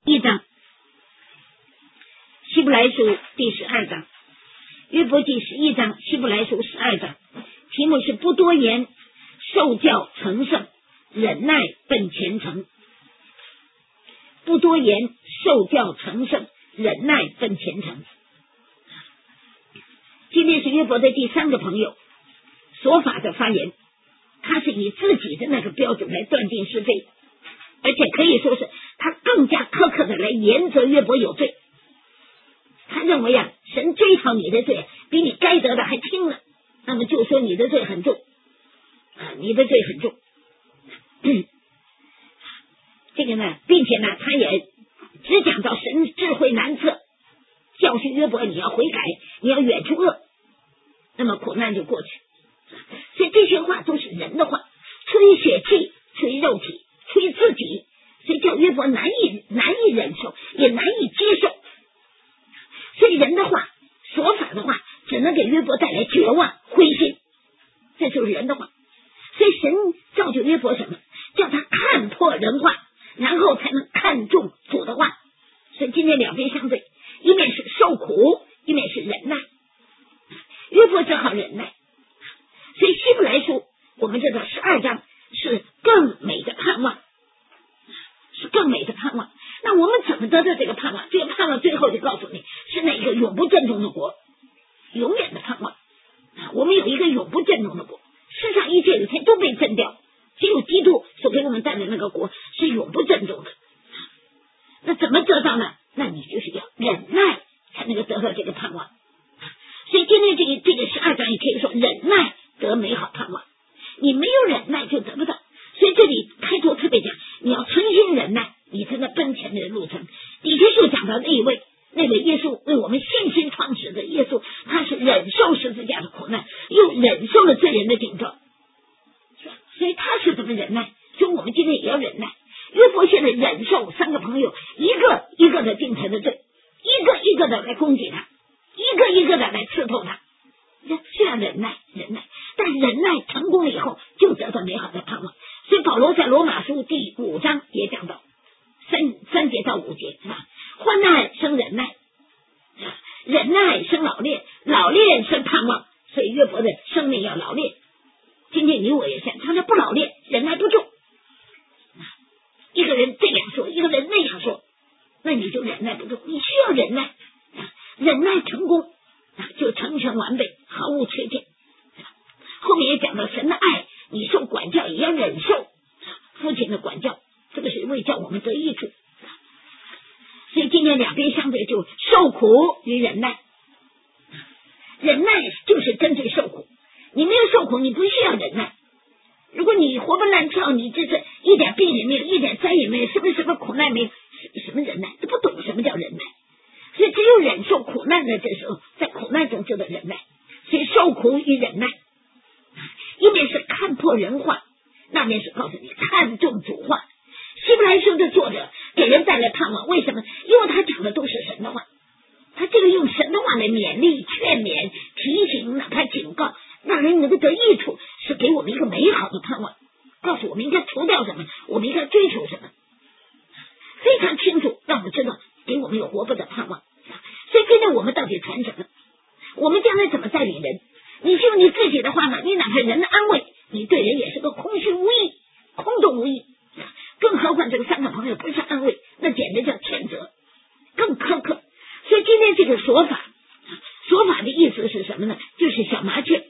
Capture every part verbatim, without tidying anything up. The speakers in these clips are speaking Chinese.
一章，希伯来书第十二章，约伯记十一章，希伯来书十二章，题目是不多言，受教成圣，忍耐奔前程。不多言，受教成圣，忍耐奔前程。今天是约伯的第三个朋友所法的发言，他是以自己的那个标准来断定是非，而且可以说是他更加苛刻的来严责约伯有罪。他认为啊，神追讨你的罪比你该得的还轻了，那么就说你的罪很重啊，你的罪很重。嗯，这个呢，并且呢，他也只讲到神智慧难测，教训约伯你要悔改，你要远除恶，那么苦难就过去。所以这些话都是人的话，出于血气，出于肉体，出于自己，所以叫约伯难以难以忍受，也难以接受。所以人的话，说法的话，只能给约伯带来绝望、灰心，这就是人的话。所以神造就约伯什么？叫他看破人话，然后才能看重主的话。所以今天两边相对，一面是受苦，一面是忍耐。约伯只好忍耐。所以希伯来书我们知道十二章是更美的盼望，是更美的盼望。那我们怎么得到这个盼望？这个盼望最后就告诉你，是那一个永不震动的国，永远的盼望。我们有一个永不震动的国，世上一切有一天都被震掉，只有基督所给我们带来的那个国是永不震动的。那怎么得到呢？那你就是要忍耐才能够得到这个盼望。所以今天这个这个十二章也可以说忍耐得美好盼望，你没有忍耐就得不到。所以这里开头特别讲，你要存心忍耐，你才能奔前的路程。底下就讲到那一位，那位耶稣为我们信心创始的耶稣，他是忍受十字架的苦难，又忍受了罪人的顶撞，所以他是怎么忍耐？所以我们今天也要忍耐。约伯现在忍受三个朋友一个一个的定他的罪，一个一个的来攻击他，一个一个的来刺透他，这样忍耐忍耐，但忍耐成功了以后就得到美好的盼望。所以保罗在罗马书第五章也讲到三三节到五节是吧？患难生忍耐，忍耐生老练，老练生盼望。所以约伯的生命要老练。今天你我也像他说不老练，忍耐不住。一个人这样说，一个人那样说，那你就忍耐不住。你需要忍耐，忍耐成功就成全完备，毫无缺陷。后面也讲到神的爱，你受管教也要忍受父亲的管教，这个是为叫我们得益处。所以今天两边相对，就受苦与忍耐。忍耐就是跟随受苦，你没有受苦，你不需要忍耐。如果你活蹦乱跳，你这是一点病也没有，一点灾也没有，什么什么苦难没有，什么忍耐，都不懂什么叫忍耐。所以只有忍受苦难的这时候，在苦难中就得忍耐。所以受苦与忍耐，一面是看破人话，那面是告诉你看重主话。希伯来书的作者给人带来盼望，为什么？因为他讲的都是神的话，他这个用神的话来勉励、劝勉、提醒，哪怕警告，让人能够得益处，是给我们一个美好的盼望，告诉我们应该除掉什么，我们应该追求什么，非常清楚，让我们知道，给我们有活泼的盼望。所以今天我们到底传什么？我们将来怎么带领人？你就你自己的话呢？你哪怕人的安慰，你对人也是个空虚无益、空洞无益。更何况这个三个朋友不是安慰，那简直叫谴责，更苛刻。所以今天这个说法，说法的意思是什么呢？就是小麻雀，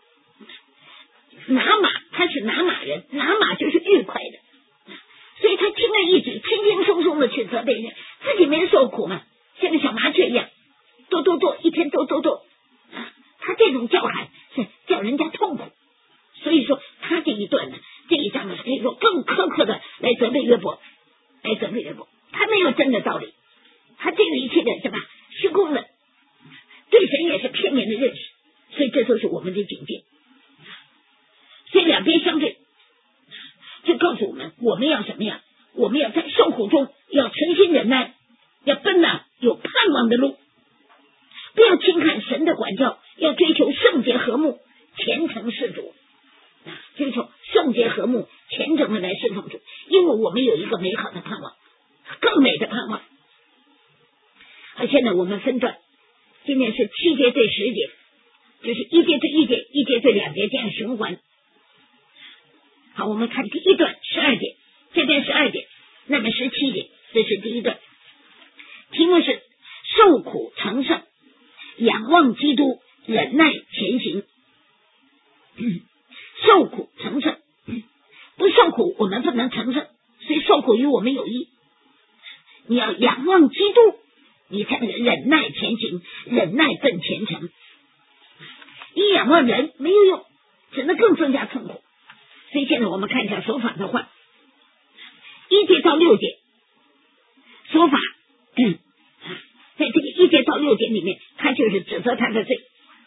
拿马，他是拿马人，拿马就是愉快的，所以他轻而易举、轻轻松松的去责备人，自己没受苦嘛，像个小麻雀一样，跺跺跺，一天跺跺跺，他这种叫喊是叫人家痛苦。所以说他这一段呢，这一章呢，可以说更苛刻的来责备约伯，来责备约伯，他没有真的道理，他这个一切的什么虚空的，对神也是片面的认识。所以这就是我们的警戒。所以两边相对，就告诉我们，我们要什么呀？我们要在受苦中要存心忍耐，要奔那有盼望的路，不要轻看神的管教，要追求圣洁和睦，虔诚事主，追求圣洁和睦，虔诚的来侍奉主，因为我们有一个美好的盼望，更美的盼望。 盼望。而现在我们分段，今天是七节对十节，就是一节对一节，一节对两节，这样循环。好，我们看第一段十二节，这边十二节，那边十七节，这是第一段。题目是受苦成圣，仰望基督，忍耐前行。嗯、受苦成圣，嗯、不受苦我们不能成圣，所以受苦与我们有益。你要仰望基督，你才能忍耐前行，忍耐奔前程。你仰望人没有用，只能更增加痛苦。所以现在我们看一下说法的话，一节到六节说法，嗯，在这个一节到六节里面，他就是指责他的罪，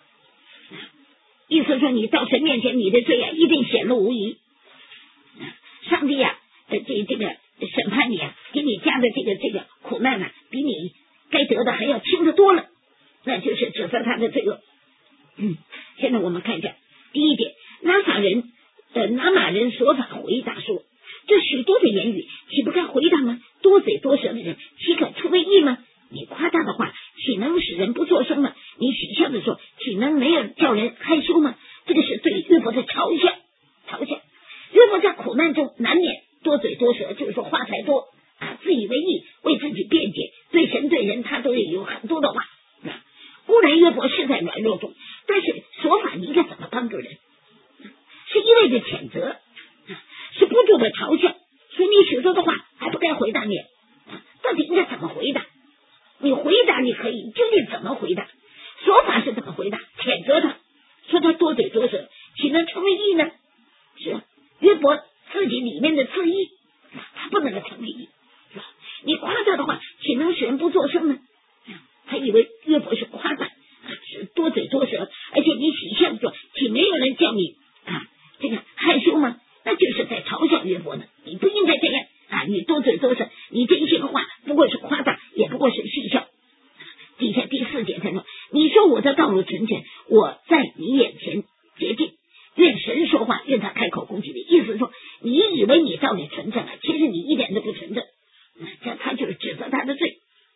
意思说你到神面前，你的罪啊一定显露无遗。上帝啊，呃，这这个审判你啊，给你加的这个这个苦难啊，比你该得的还要轻得多了，那就是指责他的罪恶。嗯，现在我们看一下第一点，拿撒人的拿马人所法回答说，这许多的言语岂不该回答吗？多嘴多舌的人岂可出为义吗？你夸大的话岂能使人不作声吗？你取笑的说岂能没有叫人害羞吗？这个是对约伯的嘲笑嘲笑。约伯在苦难中难免多嘴多舌，就是说话才多啊，自以为义，为自己辩解，对神对人他都有很多的话。啊、固然约伯是在软弱中，但是说法你应该怎么帮助人？是一味的谴责，是不住的嘲笑，所以你许多的话还不该回答你，到底应该怎么回答？你回答你可以，究竟怎么回答？说法是怎么回答？谴责他，说他多嘴多舌，岂能成为义呢？是约伯自己里面的自义，他不能够成为义。你夸大的话，岂能使人不作声呢？他以为约伯是夸大，是多嘴多舌，而且你喜笑说，岂没有人叫你啊这个害羞吗？那就是在嘲笑约伯呢。你不应该这样啊！你多嘴多舌，你这一些话不过是夸大，也不过是戏笑。底下第四节他说，你说我的道路纯全，我在你眼前洁净，愿神说话，愿他开口攻击你。意思说你以为你道理纯正啊，其实你一点都不纯正。这他就是指责他的罪，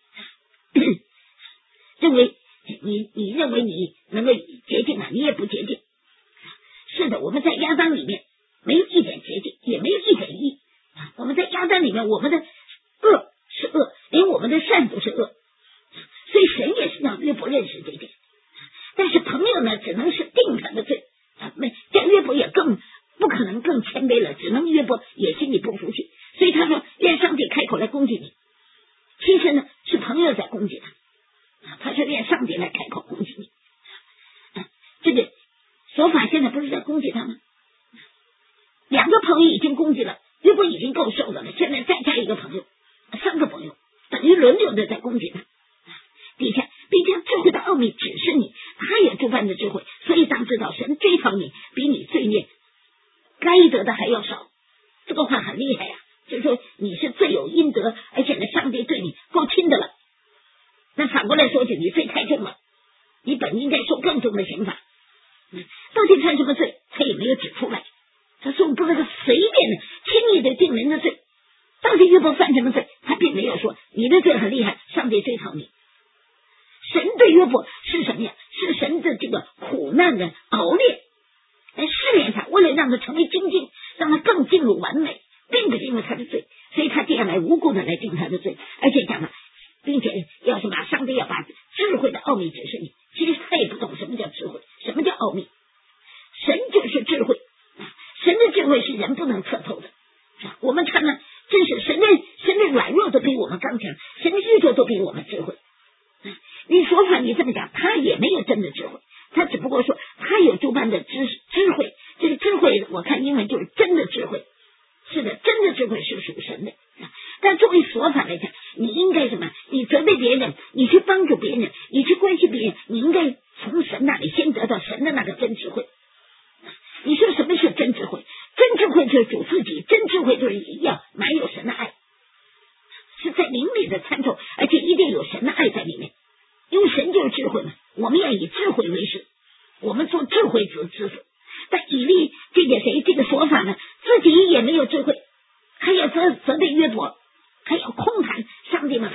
认为你你认为你能够洁净啊，你也不洁净。是的，我们在亚当里面没有一点洁净，也没有一点义。我们在亚当里面，我们的恶是恶，连我们的善都是恶。所以神也是让约伯认识这点，但是朋友呢，只能是定他的罪啊，没这约伯也更不可能更谦卑了，只能约伯也心里不服气，所以他说愿上帝开口来攻击你。其实呢，是朋友在攻击他，啊、他说愿上帝来开口攻击你。啊、这个说法现在不是在攻击他吗？两个朋友已经攻击了，约伯已经够受的了，现在再加一个朋友，三个朋友等于轮流的在攻击他。底下并将智慧的奥秘指示你，他有诸般的智慧，所以当知道神追讨你比你罪孽该得的还要少。这个话很厉害呀、啊，就是说你是罪有应得，而且呢上帝对你够轻的了。那反过来说起，你罪太重了，你本应该受更重的刑罚。嗯、到底犯什么罪，他也没有指出来。他说不能够随便的轻易的定人的罪。到底约伯犯什么罪，他并没有说你的罪很厉害，上帝追讨你。神对约伯是什么呀？是神的这个苦难的熬炼，来试炼他，为了让他成为精进，让他更进入完美，并不是因为他的罪，所以他这样来无故的来定他的罪，而且讲了，并且要是把上帝要把智慧的奥秘指示你，其实他也不懂什么叫智慧，什么叫奥秘。神就是智慧，神的智慧是人不能测透的。我们看呢，真是神的神的软弱都比我们刚强，神的宇宙都比我们智慧。你说法你这么讲，他也没有真的智慧，他只不过说他有诸般的知智慧，这个智慧我看英文就是真的智慧。是的，真的智慧是属神的。但作为说法来讲，你应该什么？你责备别人，你去帮助别人，你去关心别人，你应该从神那里先得到神的那个真智慧。你说什么是真智慧？真智慧就是主自己，真智慧就是要满有神的爱，是在灵里的参透，而且一定有神的爱在里面。因为神就是智慧嘛，我们要以智慧为师，我们做智慧子之子。但以利这个谁这个说法呢，自己也没有智慧，还要责责备约伯，还要空谈上帝们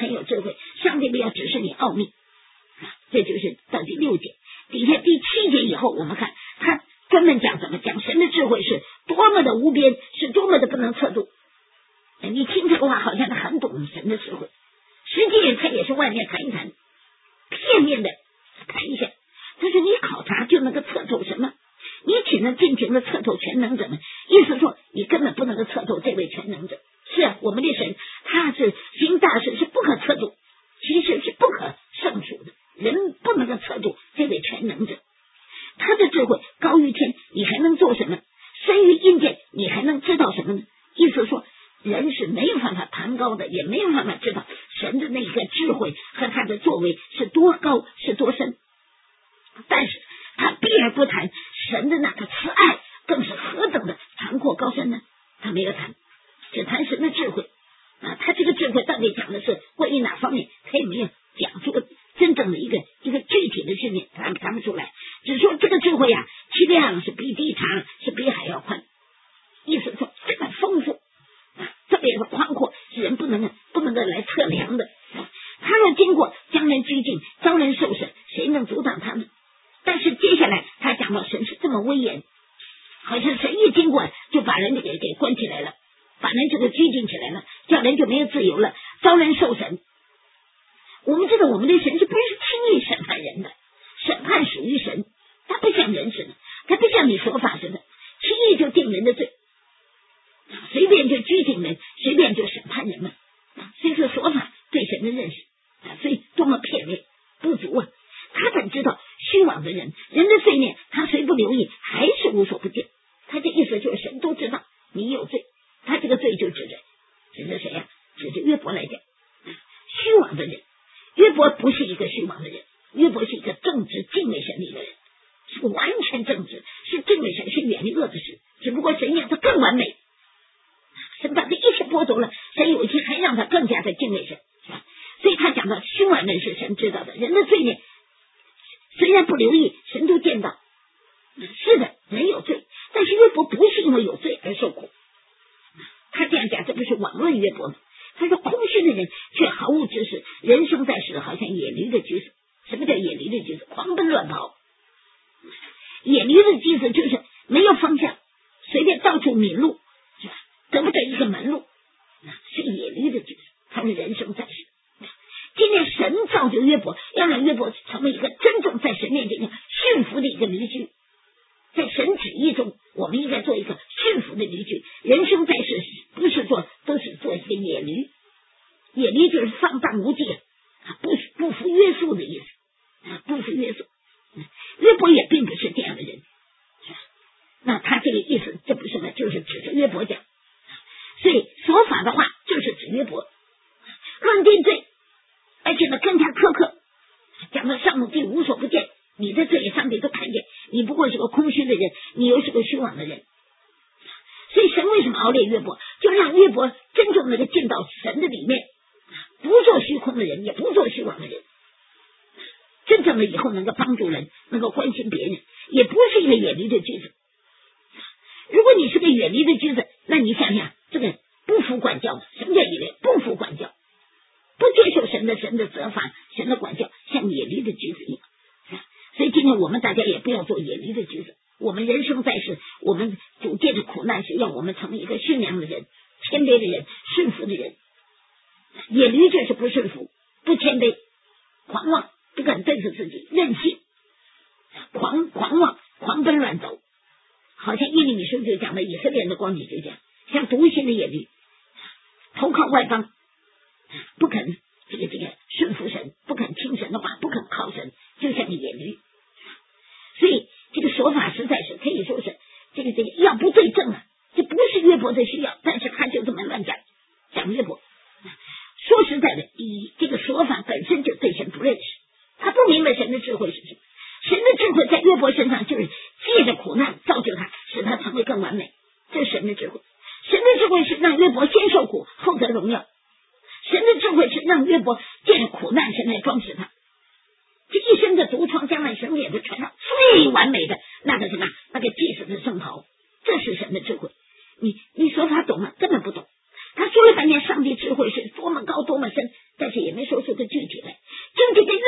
奥秘。这就是到第六节。底下第七节以后，我们看他专门讲怎么讲神的智慧是多么的无边，是多么的不能测度。你听这个话好像他很懂神的智慧，实际上他也是外面谈一谈，片面的谈一下。他说你考察就能够测透什么？你只能尽情的测透全能者们，意思说你根本不能够测透这位全能者。是啊，我们的神他是行大事是不可测度，其实是不可胜数的，人不能够测度这位全能者。他的智慧高于天，你还能做什么？深于阴间，你还能知道什么呢？意思说人是没有办法谈高的，也没有办法知道神的那个智慧和他的作为是多高是多深。但是他避而不谈神的那个慈爱更是何等的长阔高深呢？他没有谈，只谈神的智慧啊。他这个智慧到底讲的是关于哪方面，他也没有讲出个真正的一个一个具体的事情，他谈不出来，只说这个智慧啊，其量是比地长，是比海要宽，意思说这么丰富啊，特别是宽阔，是人不能不能够来测量的。他要经过将人拘禁，遭人受审，谁能阻挡他们？但是接下来他讲到神是这么威严，好像神一经过就把人给给关起来了，把人这个拘禁起来了，叫人就没有自由了，遭人受审。我们知道我们的神是不是轻易审判人的？审判属于神，他不像人似的，他不像你说法似的，轻易就定人的罪，随便就拘禁人，随便就审判人们。所以说说法对神的认识，所以多么片面不足啊！他本知道虚妄的人，人的罪孽，他虽不留意，还是无所不见。他的意思就是神都知道你有罪，他这个罪就指着指着谁呀、啊？指着约伯来讲，虚妄的人。约伯不是一个虚妄的人，约伯是一个正直敬畏神的一个人，是个完全正直，是敬畏神，是远离恶的事。只不过神让他更完美，神把这一切剥夺了，神有一天还让他更加的敬畏神，是吧？所以他讲到虚妄人是神知道的，人的罪孽虽然不留意，神都见到。是的，人有罪，但是约伯不是因为有罪而受苦。他这样讲，这不是网论约伯吗？他说空虚的人却毫无知识，人生在世好像野驴的驹子。什么叫野驴的驹子？狂奔乱跑。野驴的驹子就是没有方向，随便到处迷路，是吧？得不得一个门路，是野驴的驹子。他是人生在世。今天神造就约伯，要让约伯成为一个真正在神面前驯服的一个驴驹。在神旨意中，我们应该做一个驯服的驴驹。人生在世不是做，都是做一个野驴。野驴就是放荡无忌，啊，不不服约束的意思，啊，不服约束。约伯也并不是这样的人，是吧？那他这个意思，这不是呢，就是指着约伯讲。所以说法的话，就是指约伯论定罪，而且呢更加苛刻，讲到上帝无所不见。你的罪上帝都看见，你不过是个空虚的人，你又是个虚妄的人。所以神为什么熬炼约伯，就让约伯真正能够进到神的里面，不做虚空的人，也不做虚妄的人，真正的以后能够帮助人，能够关心别人，也不是一个远离的句子。如果你是个远离的句子，那你想想，这个不服管教，什么叫野驴？不服管教，不接受神的神的责罚，神的管教，像野驴的句子一样。所以今天我们大家也不要做野驴的角色，我们人生在世，我们主借着苦难是让我们成为一个驯良的人，谦卑的人，顺服的人。野驴就是不顺服，不谦卑，狂妄，不敢对付自己，任性，狂狂妄，狂奔乱走。好像耶利米书就讲的以色列人的光景就这样，像独行的野驴，投靠外邦，不肯这个这个顺服神，不肯听神的话，不肯靠神，就像个野驴。所以这个说法实在是可以说是这个这个要不对症啊，这不是约伯的需要，但是他就这么乱讲讲约伯。说实在的，以这个说法本身就对神不认识，他不明白神的智慧是什么。神的智慧在约伯身上就是借着苦难造就他，使他成为更完美，这是神的智慧。神的智慧是让约伯先受苦后得荣耀，神的智慧是让约伯借着苦难神来装饰他，这一生的毒疮将来神也会穿上最完美的那个什么那个祭司的圣袍，这是神的智慧。你你说他懂吗？根本不懂。他说了半天上帝智慧是多么高多么深，但是也没说出个具体来。究竟跟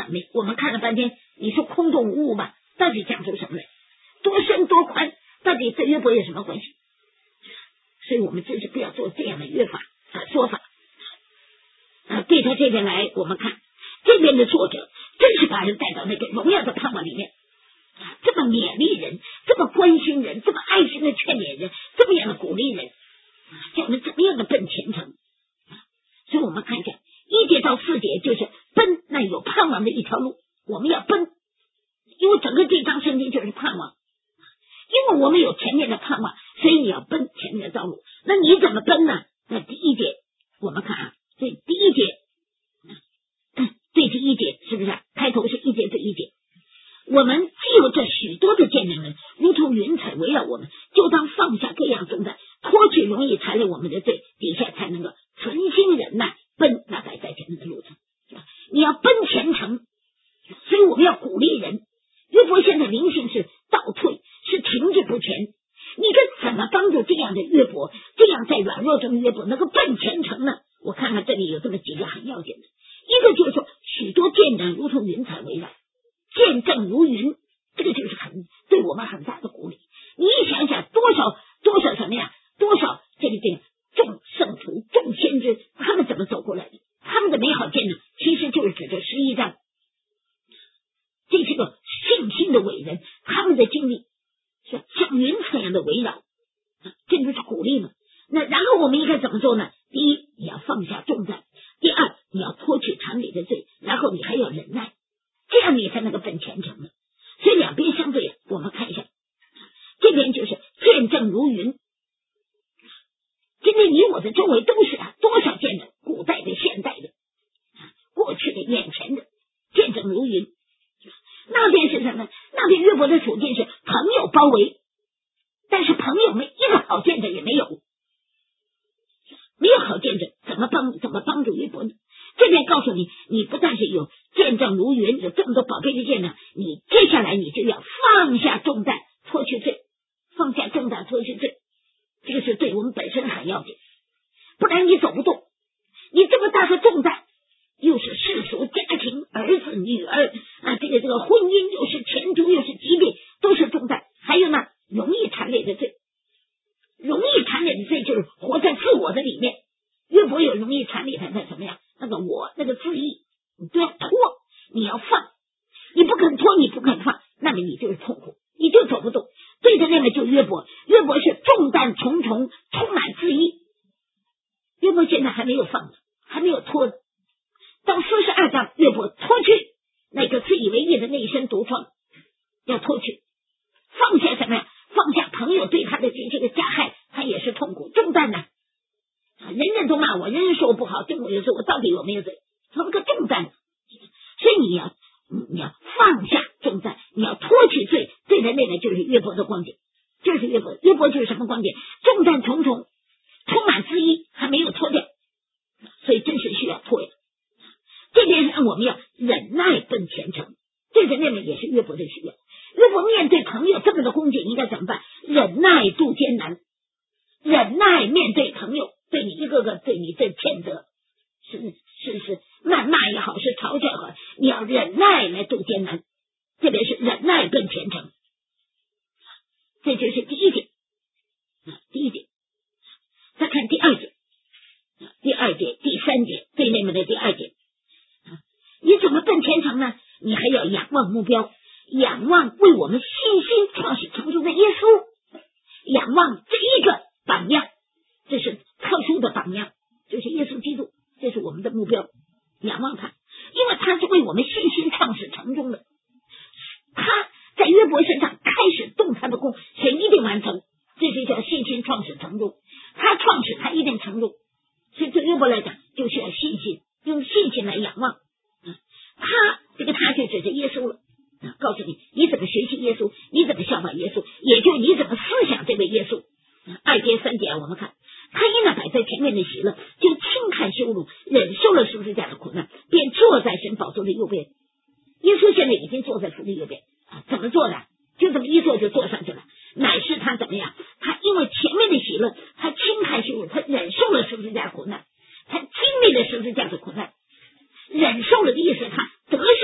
短没？我们看了半天，你说空洞无物吧，到底讲出什么来？多深多宽，到底这约伯有什么关系？所以我们真是不要做这样的约法啊说法啊。对他这边来，我们看这边的作者真是把人带到那个荣耀的盼望里面啊，这么勉励人，这么关心人，这么爱心的劝勉人，这么样的鼓励人啊，叫人怎么样的奔前程啊。所以我们看一下一节到四节，就是奔那有盼望的一条路，我们要奔，因为整个这章圣经就是盼望，因为我们有前面的盼望，所以你要奔前面的道路。那你怎么奔呢？那第一节我们看啊，这第一节对第一节是不是开头是一节对一节，我们既有这许多的见证人如同云彩围绕我们，就当放下各样重担，脱去容易缠累我们的罪，底下才能够存心忍耐奔那摆在前面的路程。你要奔前程，所以我们要鼓励人。约伯现在灵性是倒退，是停滞不前，你该怎么帮助这样的约伯，这样在软弱中的约伯能够奔前程呢？我看看这里有这么几个很要紧的，一个就是说许多见证如同云彩围绕，见证如云，这个就是很对我们很大的鼓励。你一想想多少多少什么呀，多少这个这个众圣徒众先知他们怎么走过来的，他们的美好见证其实就是指着十一章，这是个信心的伟人，他们的经历是像云彩一样的围绕，这就是鼓励嘛。那然后我们应该怎么做呢？第一，你要放下重担；第二，你要脱去常理的罪；然后你还要忍耐，这样你才能够奔前程呢。所以两边相对，我们看一下，这边就是见证如云。今天你我的周围都是啊，多少见证，古代的、现代的、过去的、眼前的，见证如云。那边是什么？那边约伯的处境是朋友包围，但是朋友们一个好见证也没有，没有好见证，怎么帮怎么帮助约伯呢？这边告诉你，你不但是有见证如云，有这么多宝贝的见证，你接下来你就要放下重担，脱去罪，放下重担，脱去罪，这个是对我们本身很要紧，不然你走不动。你这么大的重担，又是世俗家庭，儿子女儿啊，这个这个婚姻，又是前途，又是疾病，都是重担。还有呢，容易缠累的罪，容易缠累的罪就是活在自我的里面。约伯有容易缠累他的什么呀？那个我，那个自义，你不要拖，你要放，你不肯拖，你不肯放，那么你就是痛苦，你就走不动。对着那个就约伯，约伯是重担重重，充满自义。约伯现在还没有放，还没有拖。到四十二章，约伯脱去那个自以为意的内身独创，要脱去，放下什么呀？放下朋友对他的这个加害，他也是痛苦重担呢。人人都骂我，人人说我不好，对我有时候我到底有没有罪？成了个重担。所以你要你要放下重担，你要脱去罪。对的那个就是约伯的光景，就是约伯，约伯就是什么光景？重担重重，充满自义，还没有脱掉，所以真是需要脱呀。这边让我们要忍耐奔前程，对着那个也是约伯的需要。约伯面对朋友这么的攻击，应该怎么办？忍耐度艰难，忍耐面对朋友对你一个个对你这谴责，是是是谩骂也好，是嘲笑也好，你要忍耐来度艰难，这边是忍耐奔前程，这就是第一点啊，第一点。再看第二节，第二节、第三节，最内面的第二节。你怎么奔前程呢？你还要仰望目标，仰望为我们信心创始成终的耶稣，仰望这一个榜样，这是特殊的榜样，就是耶稣基督，这是我们的目标，仰望他，因为他是为我们信心创始成终的，他在约伯身上开始动他的功，神一定完成，这就叫信心创始成终，他创始他一定成终，所以对约伯来讲就需要信心，用信心来仰望。他这个他就指着耶稣了，啊，告诉你你怎么学习耶稣，你怎么效法耶稣，也就你怎么思想这位耶稣。啊、二节三节我们看，他因那摆在前面的喜乐，就轻看羞辱，忍受了十字架的苦难，便坐在神宝座的右边。耶稣现在已经坐在父的右边啊，怎么做的？就这么一坐就坐上去了，乃是他怎么样？他因为前面的喜乐，他轻看羞辱，他忍受了十字架苦难，他经历了十字架的苦难。忍受了的意思，他得胜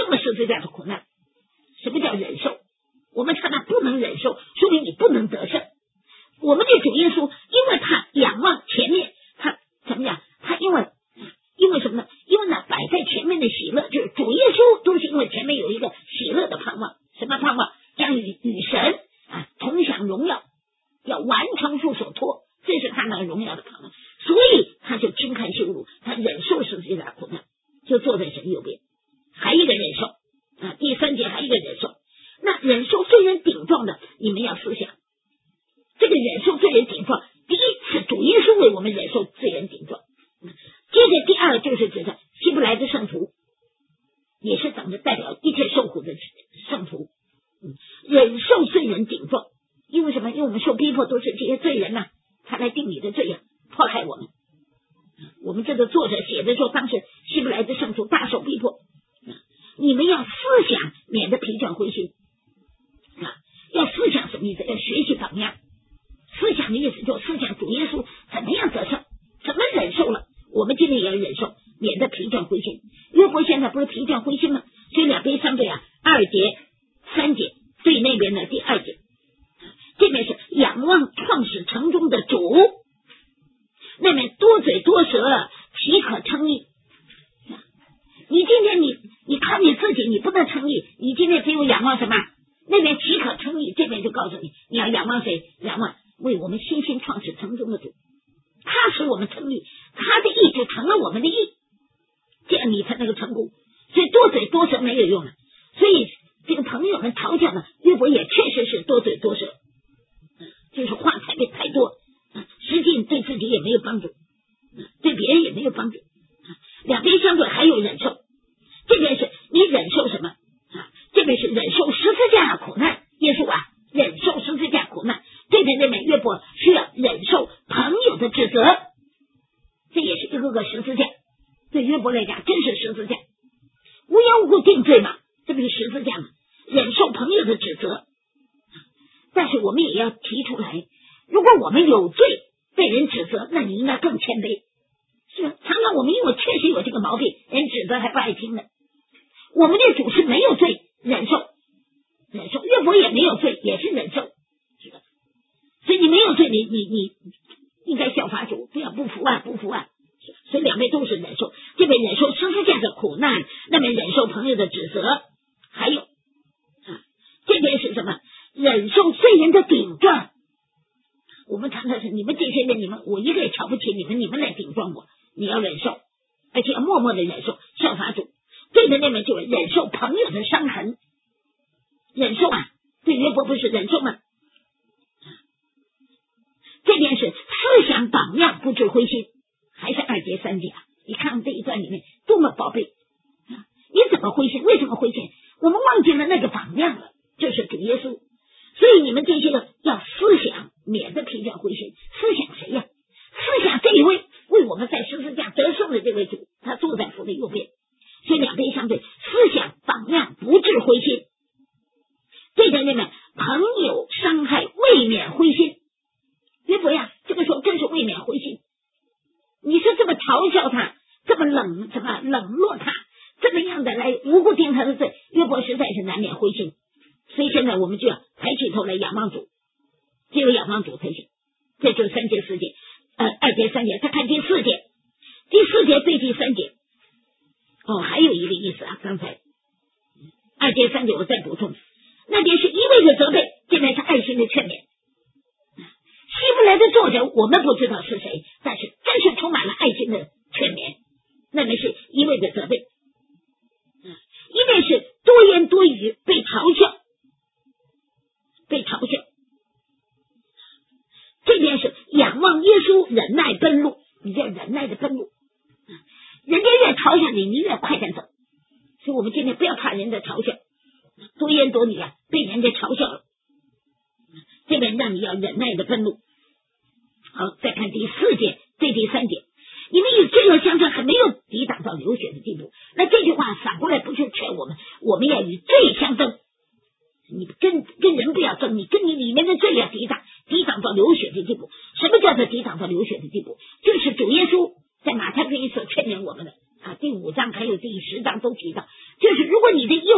么十字架的苦难。什么叫忍受？我们常常不能忍受，说明你不能得胜。我们的主耶稣，因为他仰望前面，他怎么样？他因为因为什么呢？因为呢摆在前面的喜乐，就是主耶稣都是因为前面有一个喜乐的盼望。什么盼望？将与与神啊同享荣耀，要完成父所托，这是他那个荣耀的盼望。所以他就轻看羞辱，他忍受十字架苦难，就坐在神右边。还有一个忍受啊，第三节还有一个忍受。那忍受罪人顶撞的，你们要思想，这个忍受罪人顶撞，第一是主耶稣为我们忍受罪人顶撞，接着第二就是指着希伯来的圣徒，也是等着代表一切受苦的圣徒，嗯，忍受罪人顶撞，因为什么？因为我们受逼迫都是这些罪人呐、啊，他来定你的罪啊，迫害我们。我们这个作者写的说，当时希伯来的圣徒大受逼迫，你们要思想，免得疲倦灰心。啊，要思想什么意思？要学习榜样。思想的意思就是思想主耶稣怎么样得胜，怎么忍受了，我们今天也要忍受，免得疲倦灰心。约伯现在不是疲倦灰心吗？所以两边相对啊，二节、三节对那边的第二节，这边是仰望创始成终的主，那边多嘴多舌，岂可称义？你今天你你靠你自己，你不能称义，你今天只有仰望什么？那边岂可称义？这边就告诉你，你要仰望谁？仰望为我们新兴创始成终的主，他使我们称义，他的义就成了我们的义，这样你才能够成功。所以多嘴多舌没有用了。所以这个朋友们嘲笑呢，约伯也确实是多嘴多舌，就是话太别太多，实际对自己也没有帮助，对别人也没有帮助。两边相对还有忍受，这边是你忍受什么？这边是忍受十字架苦难，耶稣啊忍受十字架苦难。这边那边约伯需要忍受朋友的指责，这也是一个个十字架。对约伯来讲，真是十字架，无缘无故定罪嘛，这不是十字架嘛？忍受朋友的指责，但是我们也要提出来，如果我们有罪被人指责，那你应该更谦卑，是吧？常常我们因为确实有这个毛病，人指责还不爱听呢。我们的主是没有罪，忍受，忍受。约伯也没有罪，也是忍受，是吧？所以你没有罪，你你你应该效法主，不要不服啊，不服啊。所以两边都是忍受，这边忍受十字架的苦难，那边忍受朋友的指责，还有啊，这边是什么？忍受罪人的顶撞。我们常常是你们这些人，你们我一个也瞧不起你们，你们来顶撞我，你要忍受，而且要默默的忍受，效法主。对的那边就是忍受朋友的伤痕，忍受啊，对约伯不是忍受吗？这边是思想榜样，不致灰心，还是二节三节啊？你看这一段里面多么宝贝啊！你怎么灰心？为什么灰心？我们忘记了那个榜样了，就是主耶稣。所以你们这些个要思想，免得疲倦灰心。思想谁呀、啊？思想这一位为我们在十字架得胜的这位主，他坐在父的右边。所以两边相对，思想榜样，不致灰心。对着那边朋友伤害，未免灰心。约伯呀，这个时候真是未免灰心。你是这么嘲笑他，这么冷，怎么冷落他，这么样的来无故定他的罪，约伯实在是难免灰心。所以现在我们就要抬起头来仰望主，只有仰望主才行。这就是三节四节，呃，二节三节，再看第四节，第四节对第三节。哦，还有一个意思啊，刚才二节三节我再补充，那边是一味的责备，这边是爱心的劝勉。希伯来的作者我们不知道是谁，但是真是充满了爱心的劝勉，那边是一味的责备，一边是多言多语，被嘲笑，被嘲笑。这边是仰望耶稣，忍耐奔路，你要忍耐的奔路。人家越嘲笑你，你越快点走。所以我们今天不要怕人的嘲笑，多言多语啊，被人家嘲笑了。这边让你要忍耐的奔路。好，再看第四节对第三节，你们与罪恶相争，还没有抵挡到流血的地步。那这句话反过来不是劝我们，我们要与罪相争。你跟跟人不要争，你跟你里面的罪要抵挡，抵挡到流血的地步。什么叫做抵挡到流血的地步？就是主耶稣在马太福音所劝勉我们的啊，第五章还有第十章都提到，就是如果你的衣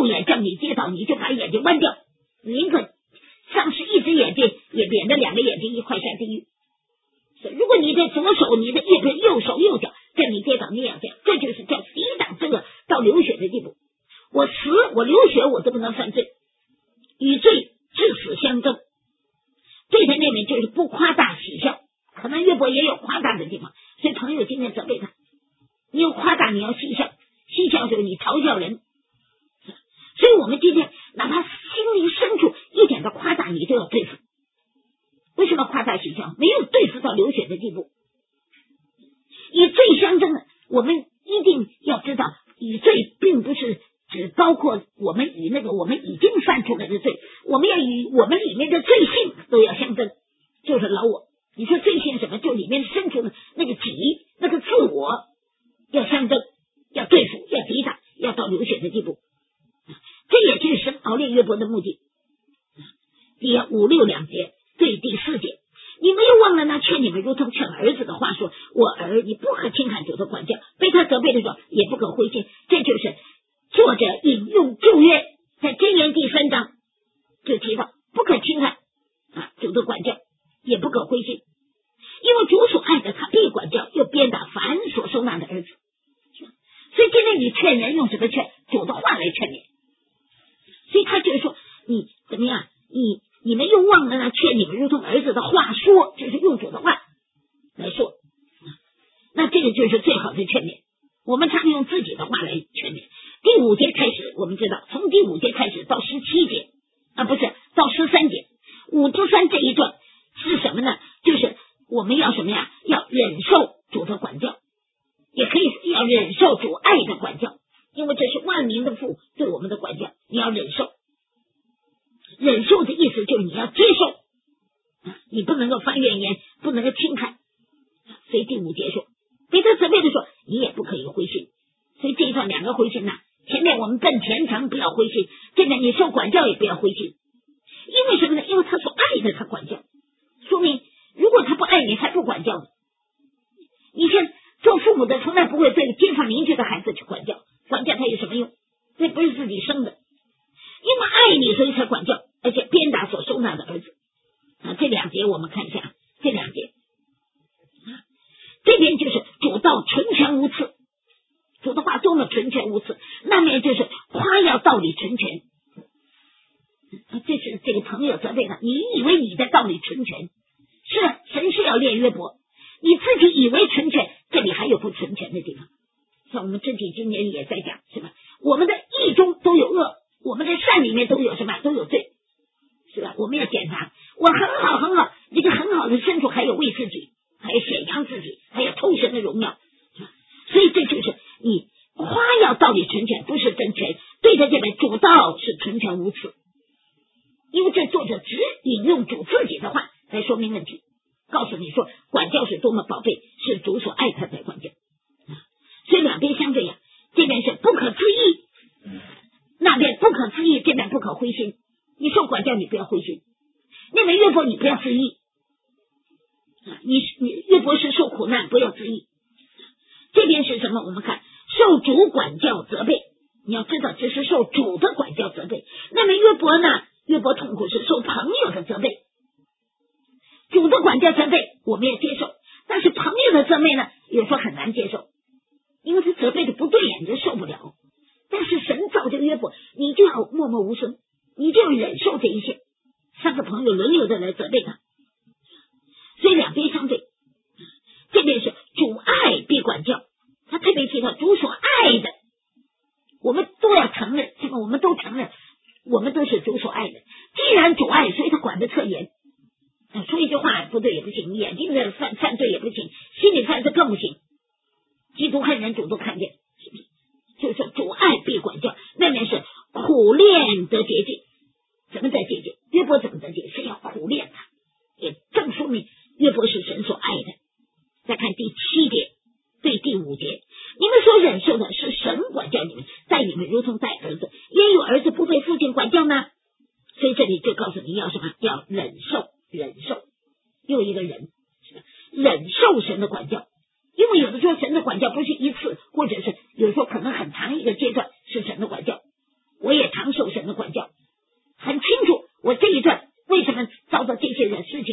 免得两个眼睛一块下地狱。如果你的左手、你的右手、右脚在你跌倒，你也要这样，这就是叫抵挡这个到流血的地步。我死，我流血，我都不能犯罪，与罪至死相争。罪在那边就是不夸大喜笑，可能约伯也有夸大的地方，所以朋友今天责备他，你有夸大，你要嬉笑，嬉笑就是你嘲笑人。所以我们今天哪怕心灵深处一点的夸大，你都要对付。为什么夸大喜笑？没有对付到流血的地步。与罪相争呢，我们一定要知道，与罪并不是只包括我们与那个我们已经犯出来的罪，我们要与我们里面的罪性都要相争，就是老我。你说罪性什么？就里面深处的那个己，那个自我要相争，要对付，要抵挡，要到流血的地步。这也就是神熬炼约伯的目的。第五六两节对第四节，你们又忘了那劝你们如同劝儿子的话说，我儿，你不可轻看主的管教，被他责备的时候也不可灰心。这就是作者引用旧约在箴言第三章就提到，不可轻看啊主的管教，也不可灰心，因为主所爱的他必管教，又鞭打凡所收纳的儿子。所以今天你劝人用什么劝？主的话来劝你。所以他就是说，你怎么样？你你们又忘了那劝你们如同儿子的话说，就是用主的话来说。那这个就是最好的劝勉。我们常用自己的话来劝勉。第五节开始，我们知道从第五节开始到十七节啊，不是到十三节，五至三这一段是什么呢？就是我们要什么呀？要忍受主的管教，也可以要忍受主爱的管教，因为这是万民的父对我们的管教，你要忍受。忍受的意思就是你要接受，你不能够发怨言，不能够轻看。所以第五节说，被他责备的时候，你也不可以灰心。所以这一段两个灰心呢，前面我们奔前程不要灰心，这边你受管教也不要灰心。因为什么呢？因为他所爱的他管教，说明如果他不爱你，还不管教你。你看做父母的从来不会对街坊邻居的孩子去管教，管教他有什么用？那不是自己生的，因为爱你所以才管教，而且鞭打所收纳的儿子啊。这两节我们看一下，这两节啊，这边就是主道纯全无次，主的话中了纯全无次，那面就是夸耀道理纯全。这是这个朋友责备他，你以为你的道理纯全？是啊，神是要练约伯，你自己以为纯全，这里还有不纯全的地方。像我们自己今年也在讲，是吧？我们的义中都有恶，我们的善里面都有什么？都有罪，是吧？我们要检查，我很好很好，这个很好的深处还有为自己，还有显扬自己，还有偷神的荣耀。所以这就是你夸耀道理纯全，不是真全。对着这边主道是纯全无次，因为这作者只引用主自己的话来说明问题，告诉你说管教是多么宝贝，是主所爱他才管教。所以两边相对呀，这边是不可自抑，那边不可自抑，这边不可灰心。你受管教你不要灰心，那边约伯你不要自抑，你你约伯是受苦难不要自抑。这边是什么？我们看受主管教责备，你要知道这是受主的管教责备。那么约伯呢？约伯痛苦是受朋友的责备。主的管教责备我们要接受，但是朋友的责备呢，有时候很难接受，因为他责备的不对眼，你就受不了。但是神造这个约伯，你就要默默无声，你就要忍受这一切。三个朋友轮流的来责备他，所以两边相对。这边是主爱必管教，他特别提到主所爱的，我们都要承认，这个我们都承认，我们都是主所爱的。既然主爱，所以他管得特严。说一句话不对也不行，眼睛的犯犯罪也不行，心里犯罪更不行。基督和人主都看见，是不是？就是说主爱必管教，那面是苦练得洁净。怎么得洁净？约伯怎么得洁净？是要苦练他，也正说明约伯是神所爱的。再看第七节对第五节，你们所忍受的是神管教你们，待你们如同待儿子，焉有儿子不被父亲管教呢？所以这里就告诉你要什么？要忍受，忍受，又一个忍，是吧？忍受神的管教。因为有的时候神的管教不是一次，或者是有时候可能很长一个阶段是神的管教。我也常受神的管教，很清楚我这一段为什么遭到这些人事情，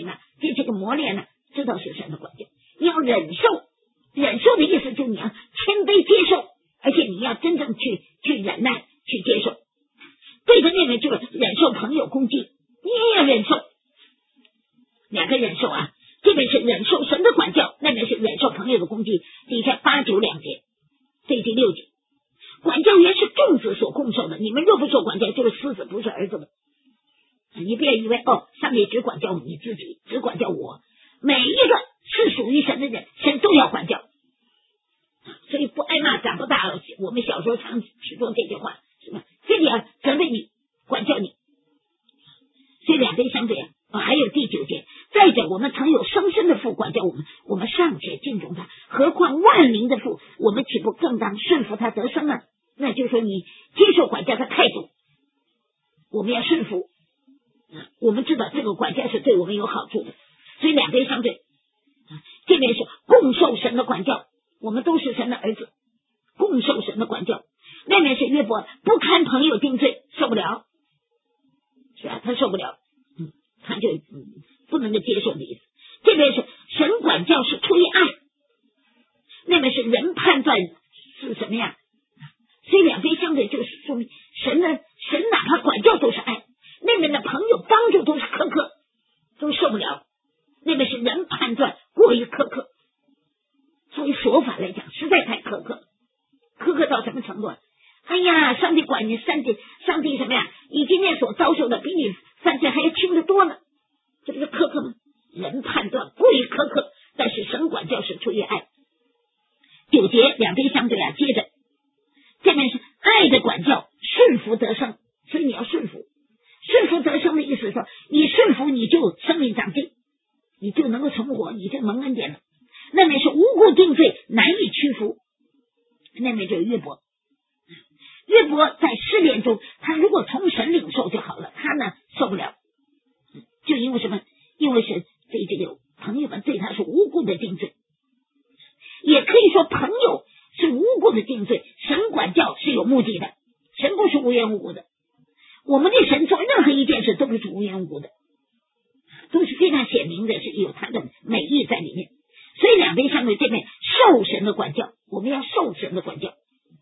磨练了，知道是神的管教。你要忍受，忍受的意思就是你要谦卑接受，而且你要真正去去忍耐去接受。对着那个就是忍受朋友攻击，你也要忍受，两个忍受啊，这边是忍受神的管教，那边是忍受朋友的攻击。底下八九两节，这第六节，管教原是众子所共受的，你们若不受管教，就是私子，不是儿子的。你不要以为哦，上帝只管教你自己，只管教我，每一个是属于神的人，神都要管教。所以不挨骂长不大了，我们小时候常说这句话，是吧？这里要责备你，管教你。所以两边相对啊、哦。还有第九节，再者，我们曾有生身的父管教我们，我们尚且敬重他，何况万民的父，我们岂不更当顺服他得生呢？那就是说，你接受管教的态度，我们要顺服。我们知道这个管教是对我们有好处的，所以两边相对。这边是共受神的管教，我们都是神的儿子，共受神的管教。那边是约伯不堪朋友定罪，受不了，是吧？他受不了，嗯，他就、嗯、不能够接受的意思。这边是神管教是出于爱，那边是人判断是什么样，所以两边相对就是说明神呢，神哪怕管教都是爱，那边的朋友帮助都是苛刻，都受不了。那边是人判断过于苛刻，所以说法来讲实在太苛刻，苛刻到什么程度？哎呀，上帝管你，上帝上帝什么呀？你今天所遭受的比你犯罪还要轻得多呢，这不是苛刻吗？人判断过于苛刻，但是神管教是出于爱。九节两边相对啊，接着这边是爱的管教，顺服得生，所以你要顺服。顺服得生的意思是说，你顺服你就生命长进，你就能够存活，你就蒙恩典了。那边是无故定罪，难以屈服，那边就是约伯。约伯在试炼中，他如果从神领受就好了，他呢受不了，就因为什么？因为神对这个朋友们对他是无故的定罪，也可以说朋友是无故的定罪，神管教是有目的的，神不是无缘无故的。我们的神做任何一件事都不是无缘无故的，都是非常显明的，是有他的美意在里面。所以两边相对，这边受神的管教，我们要受神的管教，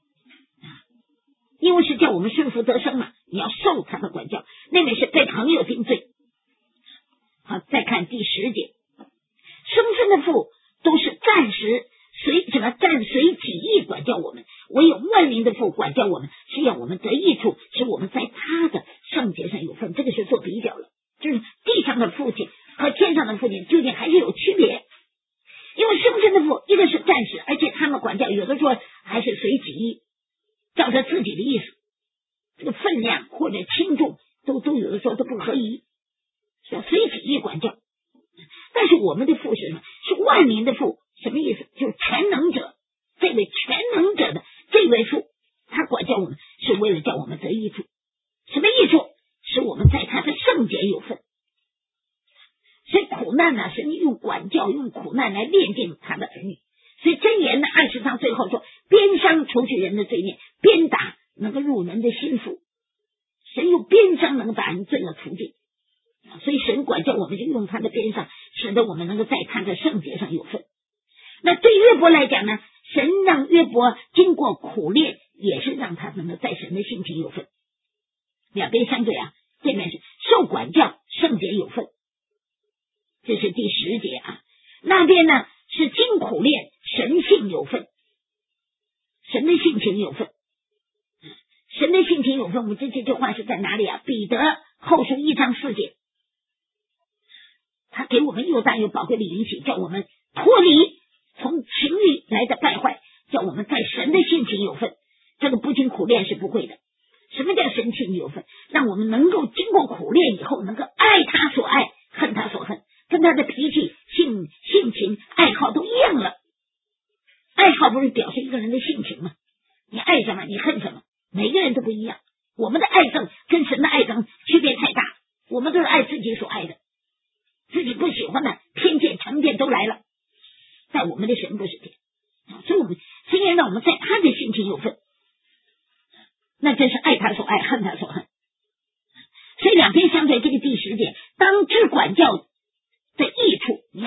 因为是叫我们顺服得生嘛，你要受他的管教。那边是被朋友定罪。好，再看第十节，生身的父都是暂时随什么暂随己意管教我们，唯有万民的父管教我们，是要我们得益处，使我们在他的圣洁上有份。这个是做比较了，就是地上的父亲和天上的父亲究竟还是有区别。因为生身的父一个是暂时，而且他们管教有的时候还是随己意，照着自己的意思，这个分量或者轻重都都有的时候都不合宜，是要随己意管教。但是我们的父是什么？是万民的父，什么意思？就是全能者，这位全能者的这位父，他管教我们是为了叫我们得益处。什么益处？使我们在他的圣洁有份。所以苦难呢，神用管教用苦难来炼净他的儿女。所以箴言呢二十章最后说，鞭伤除去人的罪孽，鞭打能够入人的心腹。神用鞭伤能把人罪恶除尽，所以神管教我们就用他的鞭伤，使得我们能够在他的圣洁上有份。那对约伯来讲呢，神让约伯经过苦炼，也是让他能够在神的性情有份。两边相对啊，这面是受管教，圣洁有份，这是第十节啊。那边呢是经苦炼，神性有份，神的性情有份。神的性情有份，我们这这句话是在哪里啊？彼得后书一章四节，他给我们又大又宝贵的允许，叫我们脱离从情欲来的败坏，叫我们在神的性情有份。这个不经苦炼是不会的。什么叫神性有份？让我们能够经过苦炼以后，能够爱他所爱，恨他所恨，跟他的脾气、性性情、爱好都一样了。爱好不是表示一个人的性情吗？你爱什么，你恨什么，每个人都不一样。我们的爱憎跟神的爱憎区别太大，我们都是爱自己所爱的，自己不喜欢的偏见成见都来了。但我们的神不是这样，所以我们虽然让我们在他的性情有份，那真是爱他所爱，恨他所恨。所以两边相对，这个第十节，当知管教的益处，你要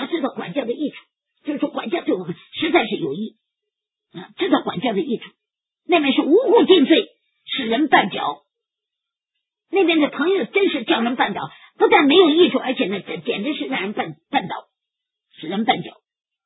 叫做益处，那边是无故尽罪，使人绊脚。那边的朋友真是叫人绊倒，不但没有益处，而且呢，简简直是让人绊绊倒，使人绊脚。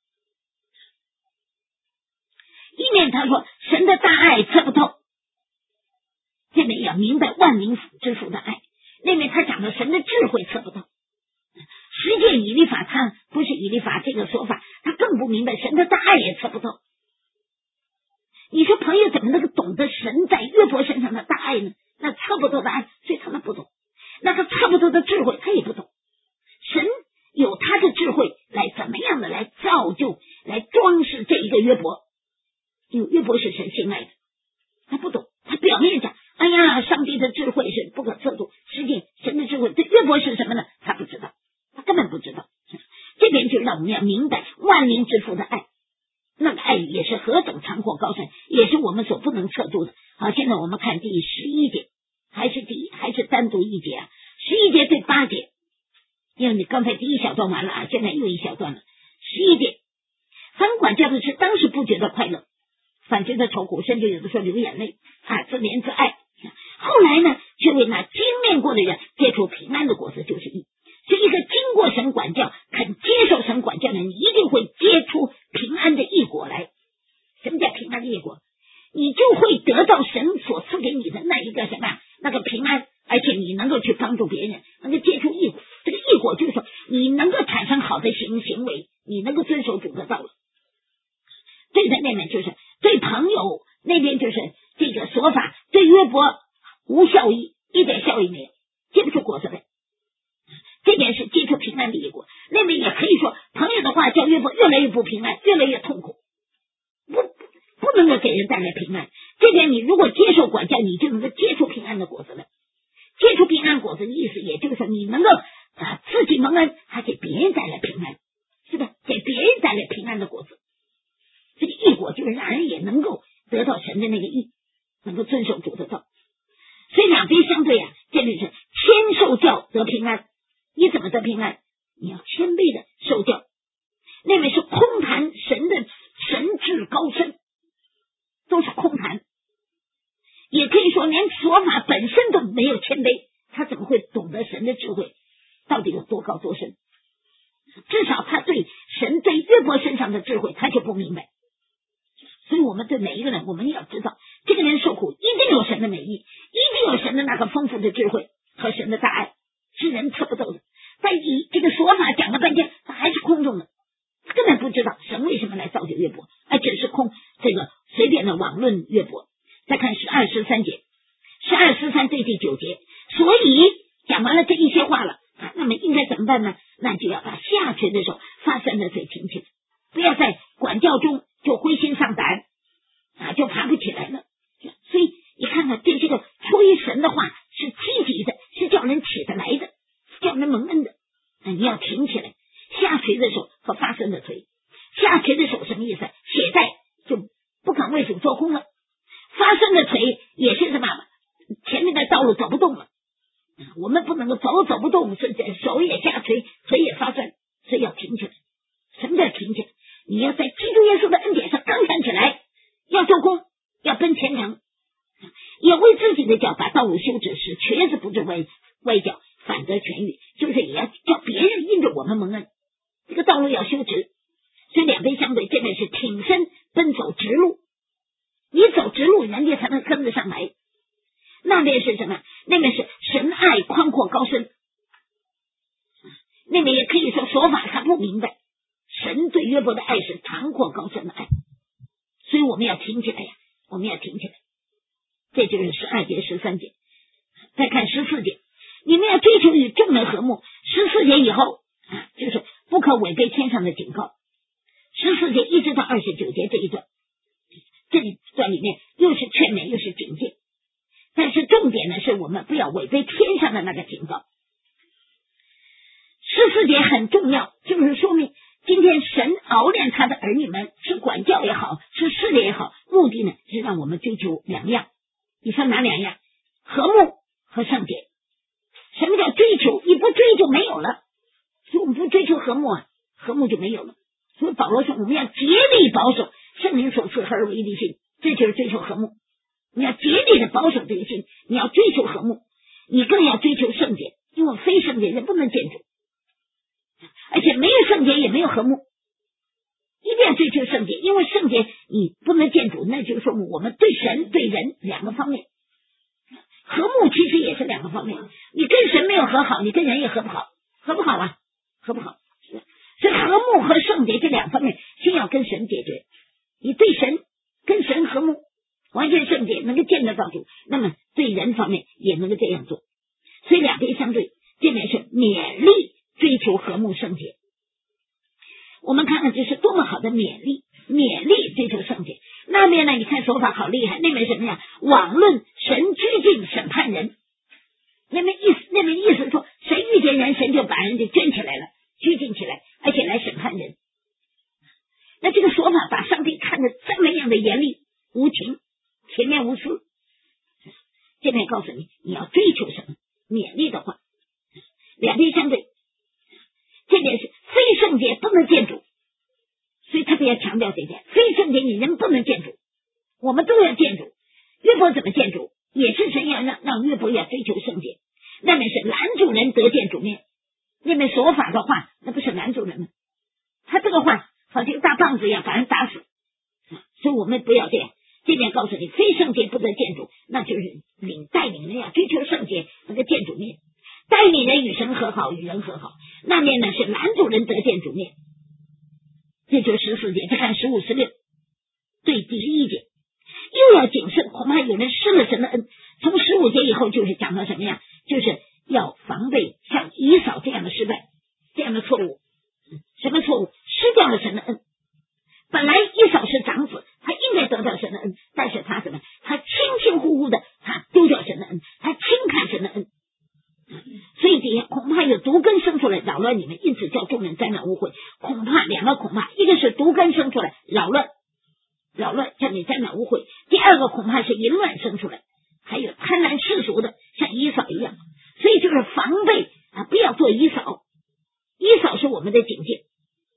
一面他说神的大爱测不透，这边要明白万民之父的爱，那面他讲的神的智慧测不透。实践以利法他不是以利法这个说法，他更不明白神的大爱也测不透。你说朋友怎么能够懂得神在约伯身上的大爱呢？那测不透的爱，所以他们不懂。那个测不透的智慧他也不懂。神有他的智慧来怎么样的来造就，来装饰这一个约伯。因为约伯是神心爱的，他不懂。他表面上哎呀，上帝的智慧是不可测度，实际神的智慧对约伯是什么呢？他不知道，他根本不知道。这边就让我们要明白万民之父的爱，那个爱也是何等长阔高深，也是我们所不能测度的。好，现在我们看第十一节，还是第一还是单独一节啊？十一节对八节，因为你刚才第一小段完了啊，现在又一小段了。十一节，凡管教的事，当时不觉得快乐，反觉得愁苦，甚至有的时候流眼泪啊，自怜自爱。后来呢，却为那经面过的人结出平安的果子，就是义。是一个经过神管教、肯接受神管教的人，一定会结出平安的义果来。什么叫平安的义果？你就会得到神所赐给你的那一个什么那个平安，而且你能够去帮助别人，能够结出义果。这个义果就是说，你能够产生好的行行为，你能够遵守主的道了。对的那边就是对朋友那边就是这个说法，对约伯无效益，一点效益没有，结不出果子来。这边是结出平安的义果，那边也可以说朋友的话叫约伯越来越不平安，越来越痛苦，不不能够给人带来平安。这边你如果接受管教，你就能够结出平安的果子来。结出平安果子的意思，也就是说你能够啊自己蒙恩，还给别人带来平安，是吧？给别人带来平安的果子。这个义果就是让人也能够得到神的那个义，能够遵守主的道。所以两边相对啊，这里是谦受教得平安。你怎么得平安？你要谦卑的受教。那边是空谈神的神智高深，都是空谈。也可以说连说法本身都没有谦卑，他怎么会懂得神的智慧到底有多高多深？至少他对神对约伯身上的智慧他就不明白。所以我们对每一个人，我们要知道这个人受苦一定有神的美意，一定有神的那个丰富的智慧和神的大爱，是人测不透的。但以这个说法讲了半天，他还是空中的，他根本不知道神为什么来造就约伯，而只是空这个随便的网论约伯。再看十二十三节，十二十三对第九节，所以讲完了这一些话了啊，那么应该怎么办呢？那就要把下垂的手发生的嘴挺起来，不要在管教中就灰心丧胆啊，就爬不起来了。所以你看看这些个出于神的话是积极的，是叫人起得来的，是叫人蒙恩的。那你要挺起来，下垂的手和发生的腿。下垂的手什么意思？血债就不肯为主做工了。发生的腿也是什么？前面的道路走不动了。我们不能够走走不动，甚至手也下垂，腿也发酸，所以要挺起来。什么叫挺起来？你要在基督耶稣的恩典上刚强起来，要做工，要奔前程，也为自己的脚把道路修直，使瘸子不至歪歪脚，反得痊愈，就是也要叫别人因着我们蒙恩，这个道路要修直。所以两边相对，这边是挺身奔走直路，你走直路，人家才能跟得上来。那边是什么？那边是神爱宽阔高深，那边也可以说说法他不明白，神对约伯的爱是长阔高深的爱，所以我们要挺起来呀，我们要挺起来。这就是十二节十三节。再看十四节，你们要追求与众人和睦。十四节以后啊，就是不可违背天上的警告。十四节一直到二十九节这一段，这一段里面又是劝勉又是警戒，但是重点呢是我们不要违背天上的那个警告。十四节很重要，就是说明今天神熬炼他的儿女们，是管教也好，是试炼也好，目的呢是让我们追求两样。你说哪两样？和睦和圣洁。什么叫追求？你不追就没有了，所以我们不追求和睦啊，和睦就没有了。所以保罗说我们要竭力保守圣灵所赐合而为一的心， 这就是追求和睦。你要竭力的保守这个心，你要追求和睦，你更要追求圣洁，因为非圣洁人不能见主，而且没有圣洁也没有和睦，一定要追求圣洁，因为圣洁你不能见主，那就是说我们对神对人两个方面，和睦其实也是两个方面，你跟神没有和好，你跟人也和不好，和不好啊，和不好。所以和睦和圣洁这两方面先要跟神解决，你对神跟神和睦，完全圣洁，能够见得到主，那么对人方面也能够这样做。所以两边相对，这边是勉励追求和睦圣洁。我们看看这是多么好的勉励，勉励追求圣洁。那边呢，你看手法好厉害，那边什么呀？网论神居境审判人。那边意思，那边意思说，神遇见人，神就把人就圈起来了，拘禁起来，而且来审判人。那这个说法把上帝看得这么样的严厉无情，铁面无私。这边告诉你，你要追求什么？勉励的话，两边相对。这点是非圣洁不能见主，所以特别要强调这一点，非圣洁你人不能见主，我们都要见主。约伯怎么见主？也是神要让让约伯要追求圣洁，那边是拦住人得见主面，那边说法的话，那不是拦住人吗？他这个话好像大棒子一样把人打死，所以我们不要这样。这边告诉你，非圣洁不得见主，那就是领带领人要追求圣洁，那个见主面，带领人与神和好，与人和好。那面呢是拦住人得见主面，这就是十四节。再看十五、十六，对第十一节，又要谨慎，恐怕有人失了神的恩。从十五节以后就是讲到什么呀？就是要防备像以扫这样的失败，这样的错误。什么错误？失掉了神的恩。本来以扫是长子，他应该得到神的恩，但是他什么？他轻轻忽忽的，他丢掉神的恩，他轻看神的恩。所以底下恐怕有毒根生出来扰乱你们，因此叫众人灾难污秽。恐怕两个恐怕，一个是毒根生出来扰乱，扰乱叫你灾难污秽；第二个恐怕是淫乱生出来，还有贪婪世俗的，像以扫一样。所以就是防备啊，不要做以扫。以扫是我们的警戒。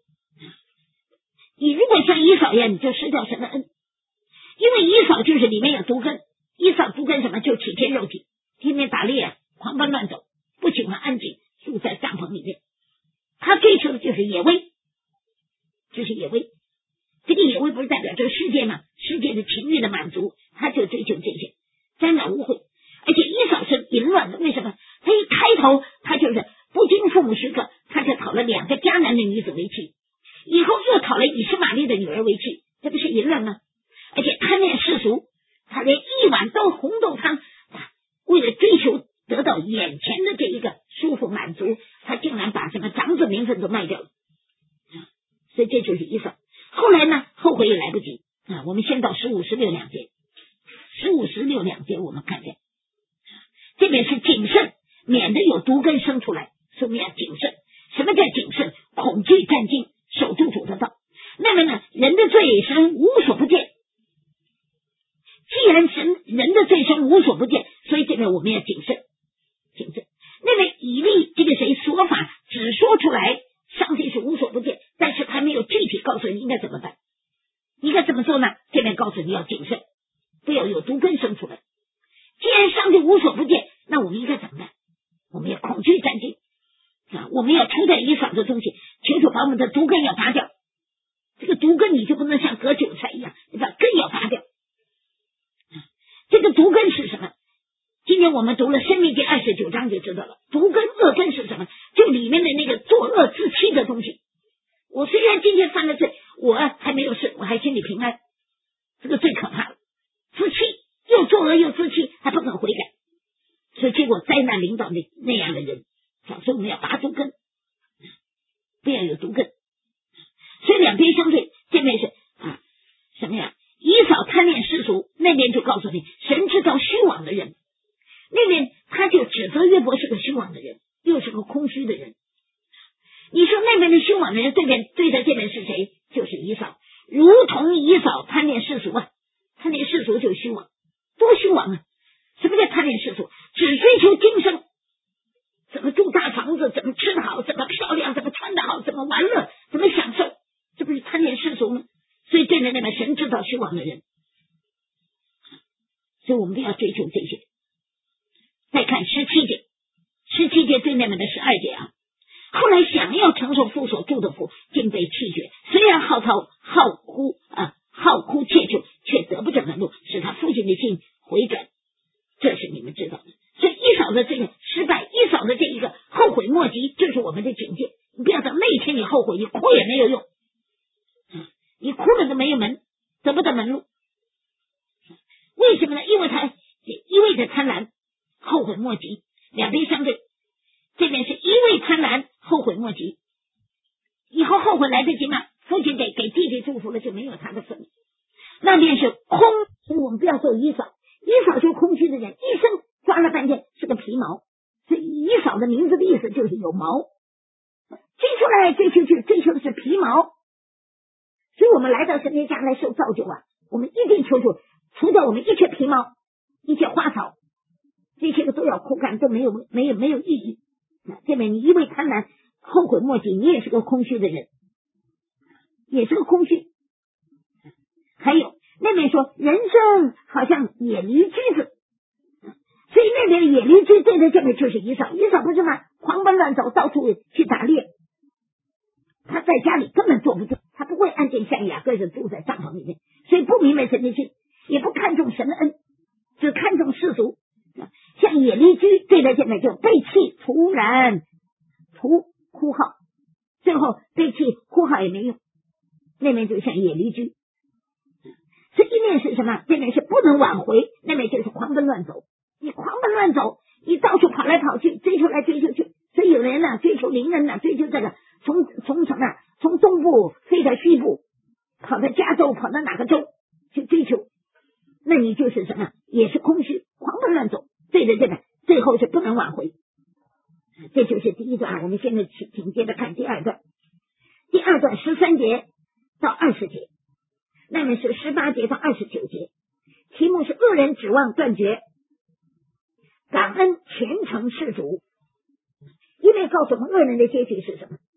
你如果像以扫一样，你就失掉神的恩，因为以扫就是里面有毒根。以扫毒根什么？就体贴肉体，天天打猎啊，狂奔乱走，不喜欢安静，住在帐篷里面。他追求的就是野味，就是野味。这个野味不是代表这个世界吗？世界的情欲的满足，他就追求这些，沾染污秽。而且以扫是淫乱的，为什么？他一开头他就是不经父母许可，他就讨了两个迦南的女子为妻，以后又讨了以实玛利的女儿为妻，这不是淫乱吗？而且贪恋世俗，他连一碗豆红豆汤，为了追求得到眼前的这一个舒服满足，他竟然把什么长子名分都卖掉了。所以这就是以扫。后来呢，后悔也来不及啊！我们先到十五、十六两节，十五、十六两节我们看见，这边是谨慎，免得有毒根生出来，所以我们要谨慎。什么叫谨慎？恐惧战兢，守住主的道。那么呢，人的罪神无所不见。既然神人的罪神无所不见，所以这边我们要谨慎，谨慎。那么以利这个谁说法只说出来，上帝是无所不见，但是他没有具体告诉你应该怎么办，应该怎么做呢？这边告诉你要谨慎，不要有毒根生出来。既然上帝无所不见，那我们应该怎么办？我们要恐惧战兢啊！我们要除掉以扫的东西，求主把我们的毒根要拔掉。这个毒根你就不能像割韭菜一样，你把根要拔掉。这个毒根是什么？今天我们读了申命记二十九章就知道了，毒根恶根是什么？就里面的那个作恶自欺的东西。我虽然今天犯了罪，我还没有事，我还心里平安，这个最可怕了。自欺，又作恶又自欺，还不肯悔改，所以结果灾难领导那那样的人，所以我们要拔毒根，不要有毒根。所以两边相对，这边是啊什么呀？以扫贪恋世俗，那边就告诉你，神知道虚妄的人，那边他就指责约伯是个虚妄的人，又是个空虚的人。你说那边的虚妄的人，对面对在这边是谁？就是以扫，如同以扫贪恋世俗啊，贪恋世俗就是虚妄，多虚妄啊！什么叫贪恋世俗？只追求今生，怎么住大房子，怎么吃得好，怎么漂亮，怎么穿得好，怎么玩乐，怎么享受，这不是贪恋世俗吗？所以对面那边神知道虚妄的人， 们不要追求这些。再看十七节，十七节最内面的十二节啊，后来想要承受父所祝的福，竟被弃绝。虽然号召好哭啊，好哭切求，却得不着门路，使他父亲的心回转。这是你们知道的。所以以扫的这个失败，以扫的这一个后悔莫及，这是我们的警戒。你不要等那一天你后悔，你哭也没有用，你哭了都没有门，得不得门路。为什么呢？因为他一味的贪婪，后悔莫及，两边相对。这边是一味贪婪，后悔莫及，以后后悔来得及吗？父亲给给弟弟祝福了，就没有他的份。那边是空，所以我们不要做以扫。以扫就空虚的人，一生抓了半天是个皮毛。所以以扫的名字的意思就是有毛，追出来追求去，追求的是皮毛。所以我们来到神的家来受造就啊，我们一定求主除掉我们一切皮毛，一切花草，这些个都要枯干，都没有没有没有意义。这边你因为贪婪后悔莫及，你也是个空虚的人，也是个空虚。还有那边说人生好像野驴驹子，所以那边的野驴驹对的这边就是以扫。以扫不是吗？狂奔乱走，到处去打猎，他在家里根本坐不住，他不会安静像雅各是住在帐篷里面，所以不明白神的心，也不看重神的恩，只看重世俗。像野驴驹对待这边就背弃，突然徒哭号，最后背弃哭号也没用，那边就像野驴驹。这一面是什么？这边是不能挽回，那边就是狂奔乱走。你狂奔乱走，你到处跑来跑去，追求来追求去。所以有人呢追求邻人呢，追求这个从从什么从东部飞到西部，跑到加州，跑到哪个州去追求，那你就是什么？也是空虚，狂奔乱走，对着这个最后是不能挽回。这就是第一段，我们现在请请接着看第二段。第二段十三节到二十节，那面是十八节到二十九节，题目是恶人指望断绝，感恩虔诚事主。因为告诉我们恶人的结局是什么？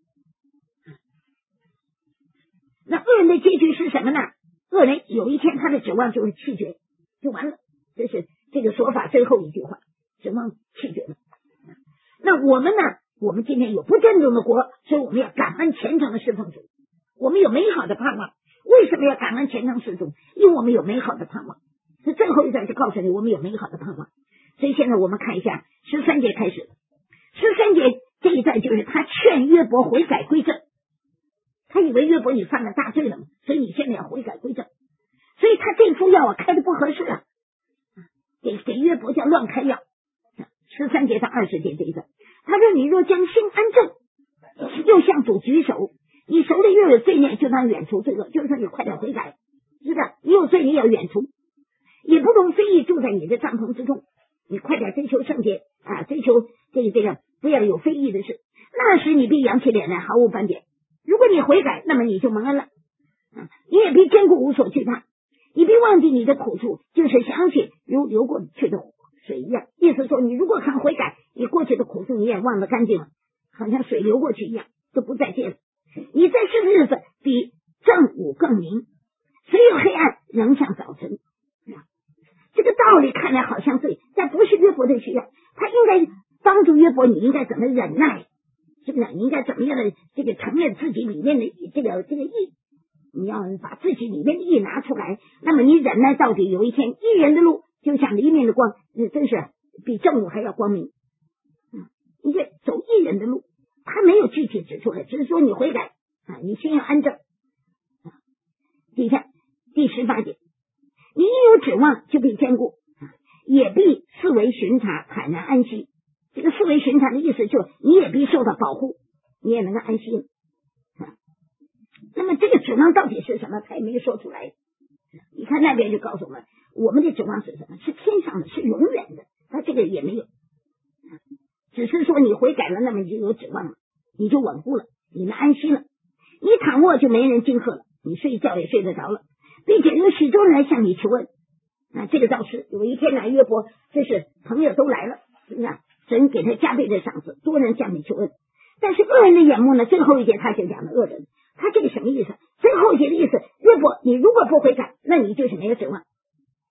那恶人的结局是什么呢？恶人有一天他的指望就是弃绝，就完了。这是这个说法最后一句话，指望弃绝了。那我们呢？我们今天有不正宗的国，所以我们要感恩虔诚的侍奉主。我们有美好的盼望。为什么要感恩虔诚侍主？因为我们有美好的盼望。这最后一段就告诉你，我们有美好的盼望。所以现在我们看一下十三节开始。十三节这一段就是他劝约伯悔改归正。他以为约伯你犯了大罪了嘛，所以你现在要悔改归正。所以他这副药啊开的不合适啊，给给约伯叫乱开药。十三节到二十节这一段，他说你若将心安正，又向主举手，你手里又有罪孽，就当远除罪恶。就是说你快点悔改，知道你有罪你要远除，也不容非议住在你的帐篷之中。你快点追求圣洁啊，追求这个这个，不要有非议的事。那时你必扬起脸来，毫无斑点。如果你悔改，那么你就蒙恩了啊！你也必坚固，无所惧怕。你必忘记你的苦处，就是想起如流过去的水一样。意思说，你如果肯悔改，你过去的苦处你也忘得干净了，好像水流过去一样，都不再见了。你在世的日子比正午更明，虽有黑暗，仍像早晨。这个道理看来好像对，但不是约伯的需要。他应该帮助约伯，你应该怎么忍耐，是不是？你应该怎么样的这个承认自己里面的这个这个义，你要把自己里面的义拿出来。那么你忍耐到底，有一天义人的路就像黎明的光，真是比正午还要光明。嗯，你这走义人的路，他没有具体指出来，只是说你悔改啊，你心要安正。啊，底下第十八节，你一有指望就必坚固，也必视为巡查，坦然安息。这个视为巡查的意思就是你也必受到保护，你也能够安息了。啊，那么这个指望到底是什么？他也没有说出来。你看那边就告诉我们，我们的指望是什么？是天上的，是永远的。他这个也没有，只是说你悔改了，那么你就有指望了，你就稳固了，你们安息了。你躺卧就没人惊吓了，你睡觉也睡得着了，并且有许多人来向你求问。啊，这个倒是有一天来约伯，这是朋友都来了，是不是？神给他加倍的赏赐，多人向你求问。但是恶人的眼目呢？最后一节他就讲了恶人，他这个什么意思？最后一节的意思，约伯你如果不悔改，那你就是没有指望。他这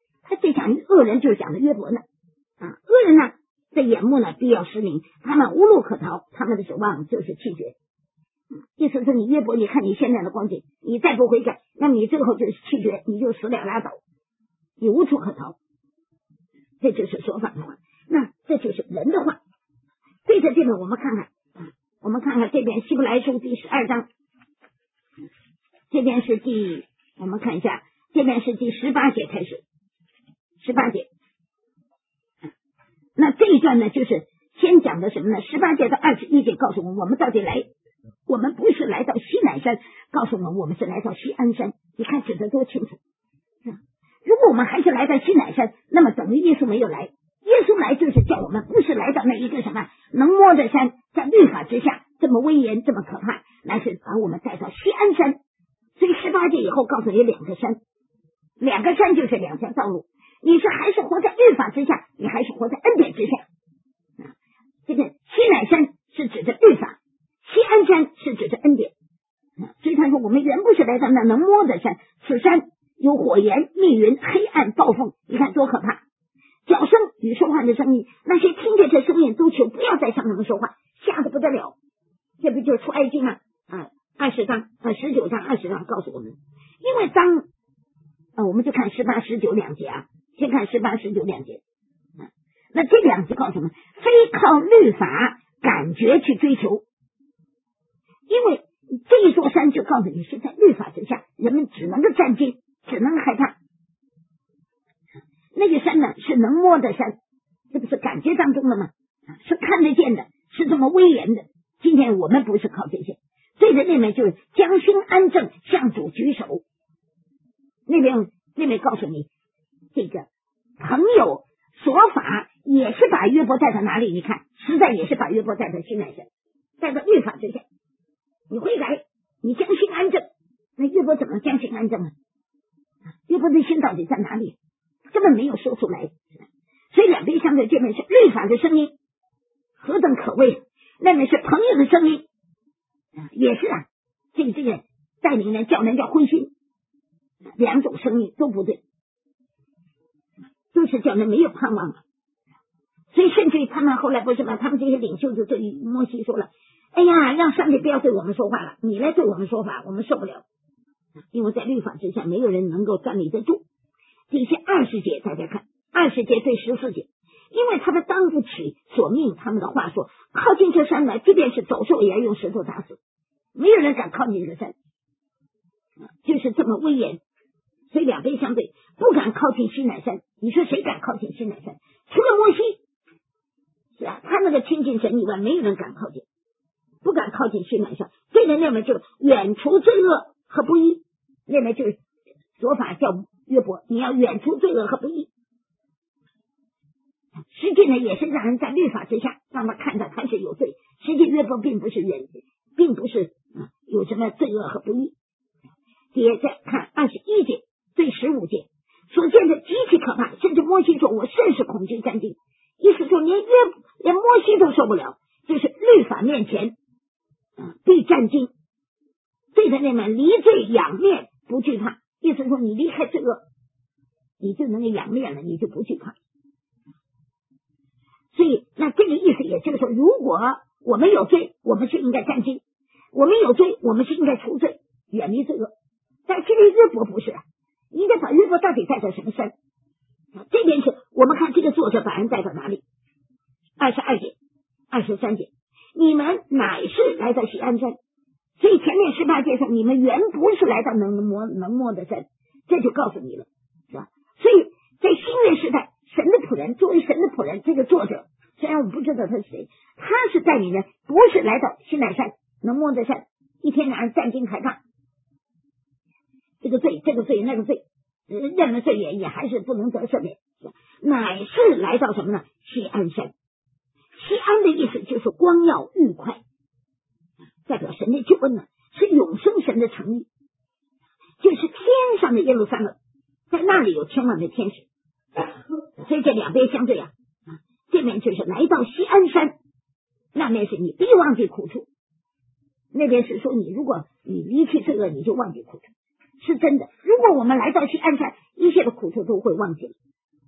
里讲恶人就是讲的约伯呢啊，恶人呢的眼目呢必要失明，他们无路可逃，他们的指望就是气绝。意思是你约伯，你看你现在的光景，你再不悔改，那么你最后就是气绝，你就死了拉倒，你无处可逃。这就是说法的话，那这就是人的话。对着这个我们看看，我们看看这边希伯来书第十二章，这边是第，我们看一下，这边是第十八节开始，十八节。那这一段呢，就是先讲的什么呢？十八节到二十一节告诉我们，我们到底来，我们不是来到西乃山，告诉我们我们是来到西安山。你看指的多清楚。如果我们还是来到西乃山，那么等于耶稣没有来。耶稣来就是叫我们不是来到那一个什么能摸的山，在律法之下这么威严这么可怕，乃是把我们带到西安山。所以十八节以后告诉你两个山，两个山就是两条道路，你是还是活在律法之下，你还是活在恩典之下。啊、这个西乃山是指着律法，西安山是指着恩典。啊、所以他说我们原不是来到那能摸的山，此山有火焰、密云、黑暗、暴风，你看多可怕！角声与说话的声音，那些听见这声音都求不要再向他们说话，吓得不得了。这不就是出埃及吗？啊，二十章啊，十九章二十章告诉我们，因为当啊，我们就看十八、十九两节啊，先看十八、十九两节。啊，那这两节告诉我们，非靠律法感觉去追求，因为这一座山就告诉你是在律法之下，人们只能够战惊，只能害怕。那个山呢是能摸的山，这不是感觉当中的吗？是看得见的，是这么威严的。今天我们不是靠这些，对着那边就是将心安正，向主举手。那边那边告诉你，这个朋友所法也是把约伯带到哪里？你看，实在也是把约伯带到西乃山，带到律法之下。你悔改，你将心安正，那约伯怎么将心安正啊？约伯的心到底在哪里？根本没有说出来。所以两边相对，这边是律法的声音，何等可畏；那边是朋友的声音，也是啊，这个这个带领人叫人家灰心，两种声音都不对，都是叫人没有盼望了。所以甚至于他们后来不是吧，他们这些领袖就对摩西说了，哎呀，让上帝不要对我们说话了，你来对我们说话，我们受不了。因为在律法之下没有人能够站立得住。底下二十节大家看，二十节对十四节，因为他们当不起所命他们的话说，靠近这山来，即便是走兽也要用石头打死，没有人敢靠近这山，就是这么威严。所以两边相对，不敢靠近西乃山。你说谁敢靠近西乃山？除了摩西，是啊，他那个亲近神以外，没有人敢靠近，不敢靠近西乃山。这个那么就远除罪恶和不义，那么就是说法叫约伯，你要远除罪恶和不义。实际呢，也是让人在律法之下，让他看到他是有罪。实际约伯并不是远，并不是、啊、有什么罪恶和不义。接着看二十一节对十五节，所见的极其可怕，甚至摩西说我甚是恐惧战惊，意思说连约连摩西都受不了，就是律法面前啊被战惊，对着那么离罪仰面不惧怕，意思说你离开罪恶，你就能够仰面了，你就不惧怕。所以那这个意思也就是说，如果我们有罪，我们是应该战惊，我们有罪，我们是应该除罪，远离罪恶。但其实约伯不是啊，应该把约伯到底带到什么山？啊，这边是我们看这个作者把人带到哪里？二十二节、二十三节，你们乃是来到锡安山。所以前面十八节说，你们原不是来到能摸能摸的山，这就告诉你了，是吧？所以在新约时代，神的仆人，作为神的仆人，这个作者虽然我们不知道他是谁，他是带领人，不是来到西乃山能摸的山，一天两人战惊害怕。这个罪，这个罪，那个罪，认了罪也也还是不能得赦免，乃是来到什么呢？锡安山。锡安的意思就是光耀愉快，代表神的救恩呢，是永生神的诚意，就是天上的耶路撒冷，在那里有千万的天使。所以这两边相对啊，这边就是来到锡安山，那边是你必忘记苦处，那边是说你如果你离弃罪恶，你就忘记苦处。是真的，如果我们来到锡安山，一切的苦处都会忘记了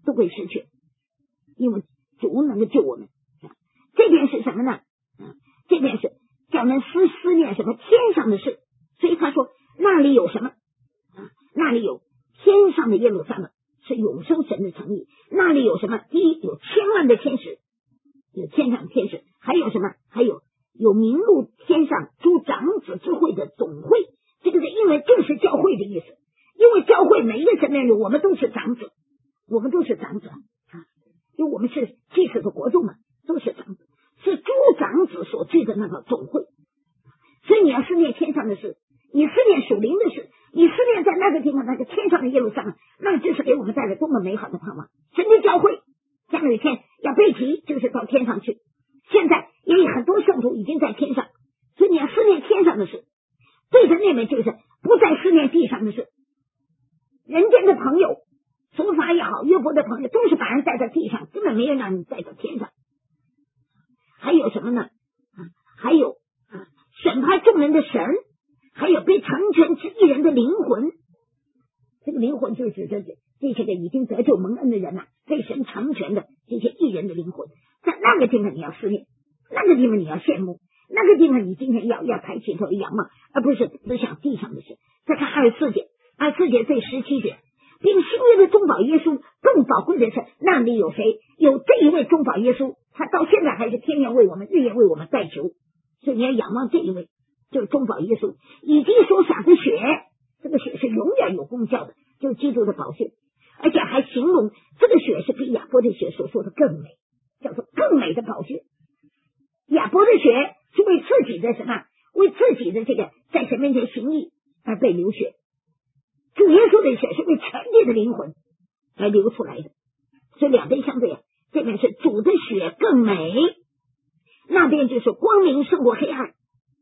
都会失去，因为主能够救我们。这边是什么呢？嗯，这边是叫人思思念什么天上的事，所以他说那里有什么啊？那里有天上的耶路撒冷，是永生神的诚意。那里有什么？第一，有千万的天使，有天上天使，还有什么？还有有名录天上诸长子之会的总会。这个的英文就是教会的意思，因为教会每一个神面里我们都是长子，我们都是长子啊，因为我们是祭司的国度嘛，都是长子，是诸长子所聚的那个总会。所以你要思念天上的事，你思念属灵的事，你思念在那个地方那个天上的耶路撒冷，那这是给我们带来多么美好的盼望。神的教会将有一天要被提，就是到天上去，现在也有很多圣徒已经在天上，所以你要思念天上的事，对着那边就是不再思念地上的事。人间的朋友俗法也好，约伯的朋友都是把人带到地上，根本没有让你带到天上。还有什么呢？啊，还有啊，审判众人的神，还有被成全之一人的灵魂。这个灵魂就指的这些个已经得救蒙恩的人呐、啊，被神成全的这些艺人的灵魂，在那个地方你要思念，那个地方你要羡慕，那个地方你今天要要抬起头仰望，而不是只想地上的事。再看二十四节，二十四节对十七节，并新约的中保耶稣更宝贵的是，那里有谁？有这一位中保耶稣，他到现在还是天天为我们日夜为我们代求，所以你要仰望这一位，就是中保耶稣以及所洒的血，这个血是永远有功效的，就是基督的宝血，而且还形容这个血是比亚伯的血所说的更美，叫做更美的宝血。亚伯的血是为自己的什么？为自己的这个在神面前行义而被流血，主耶稣的血是为全地的灵魂而流出来的，所以两边相对啊，这边是主的血更美，那边就是光明胜过黑暗，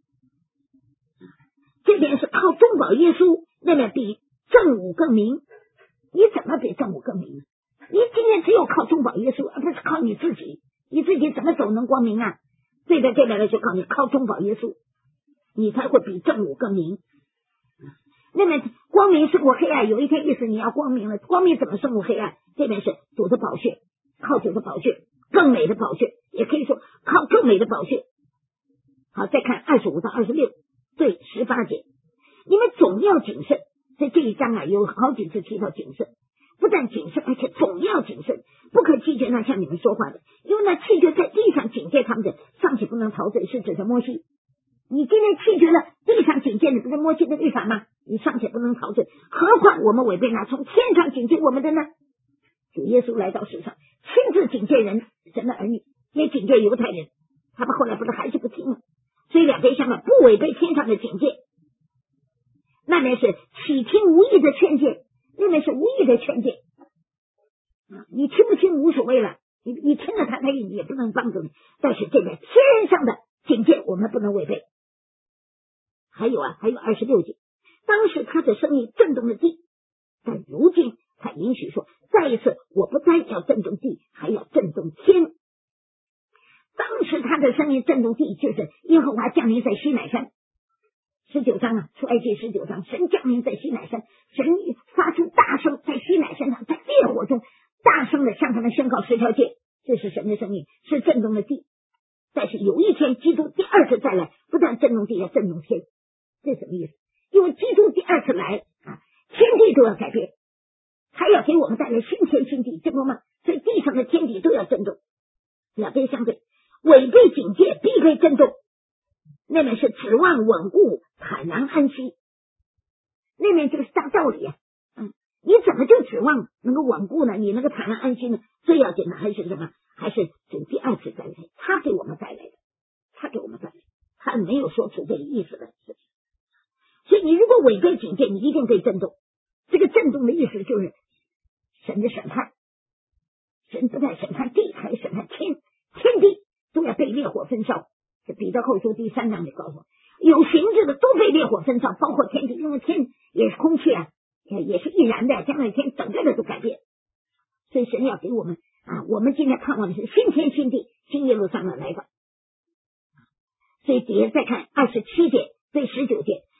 这边是靠中保耶稣，那边比正午更明。你怎么比正午更明呢？你今天只有靠中保耶稣，而不是靠你自己，你自己怎么走能光明啊？这边这边的就靠你靠中保耶稣，你才会比正午更明。那么光明胜过黑暗，有一天意思你要光明了，光明怎么胜过黑暗？这边是主的宝血，靠主的宝血，更美的宝血，也可以说靠更美的宝血。好，再看二十五到二十六对十八节，你们总要谨慎。在这一章啊，有好几次提到谨慎，不但谨慎，而且总要谨慎，不可拒绝那向你们说话的，因为那拒绝在地上警戒他们的，尚且不能逃罪，是指的摩西。你今天拒绝了地上警戒，你不是摩西的律法吗？你尚且不能逃罪，何况我们违背那从天上警戒我们的呢？主耶稣来到世上，亲自警戒人，神的儿女，也警戒犹太人，他们后来不是还是不听吗？所以两边相反，不违背天上的警戒。那边是岂听无益的劝诫，那边是无益的劝诫。你听不听无所谓了，你你听了他他也不能帮助你，但是这边天上的警戒我们不能违背。还有啊，还有二十六节，当时他的声音震动了地，但如今他允许说，再一次我不再要震动地，还要震动天。当时他的声音震动地，就是耶和华降临在西乃山。十九章啊，出埃及十九章，神降临在西乃山，神发出大声，在西乃山上，在烈火中大声的向他们宣告十条诫，这是神的声音，是震动的地。但是有一天基督第二次再来，不但震动地，要震动天。这什么意思？因为基督第二次来啊，天地都要改变，他要给我们带来新天新地，这不吗？所以地上的天地都要震动，两边相对，违背警戒必被震动。那边是指望稳固坦然安息，那边就是大道理啊。嗯，你怎么就指望能够稳固呢？你那个坦然安息呢？最要紧的还是什么？还是主第二次再来，他给我们带来的，他给我们带来的，他没有说出这个意思的事情。所以你如果违背警戒，你一定被震动。这个震动的意思就是神的审判，神不但审判地，还审判天，天地都要被烈火焚烧。这彼得后书第三章里告诉我，有形质的都被烈火焚烧，包括天地，因为天也是空气啊，也是易燃的，将来天整个的都改变。所以神要给我们啊，我们今天盼望的是新天新地，新耶路撒冷来的。所以底下再看二十七节对十九节，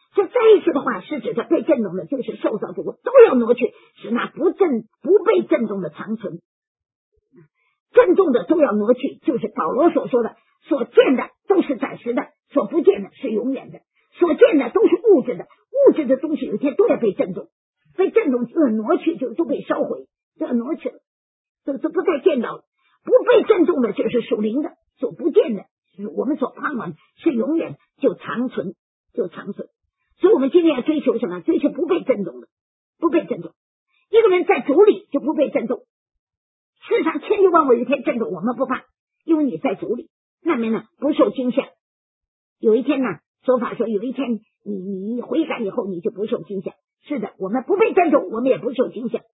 这再一次的话是指着被震动的就是受造之国都要挪去，使那不震不被震动的长存。震动的都要挪去，就是保罗所说的，所见的都是暂时的，所不见的是永远的。所见的都是物质的，物质的东西有一天都要被震动，被震动就挪去，就都被烧毁，都要挪去了，都都不再见到了。不被震动的就是属灵的，所不见的是我们所盼望是永远就长存，就长存。所以我们今天要追求什么？追求不被震动的，不被震动。一个人在主里就不被震动，世上千军万马有一天震动我们不怕，因为你在主里，那边呢不受惊吓。有一天呢，说法说有一天你你悔改以后你就不受惊吓。是的，我们不被震动，我们也不受惊吓。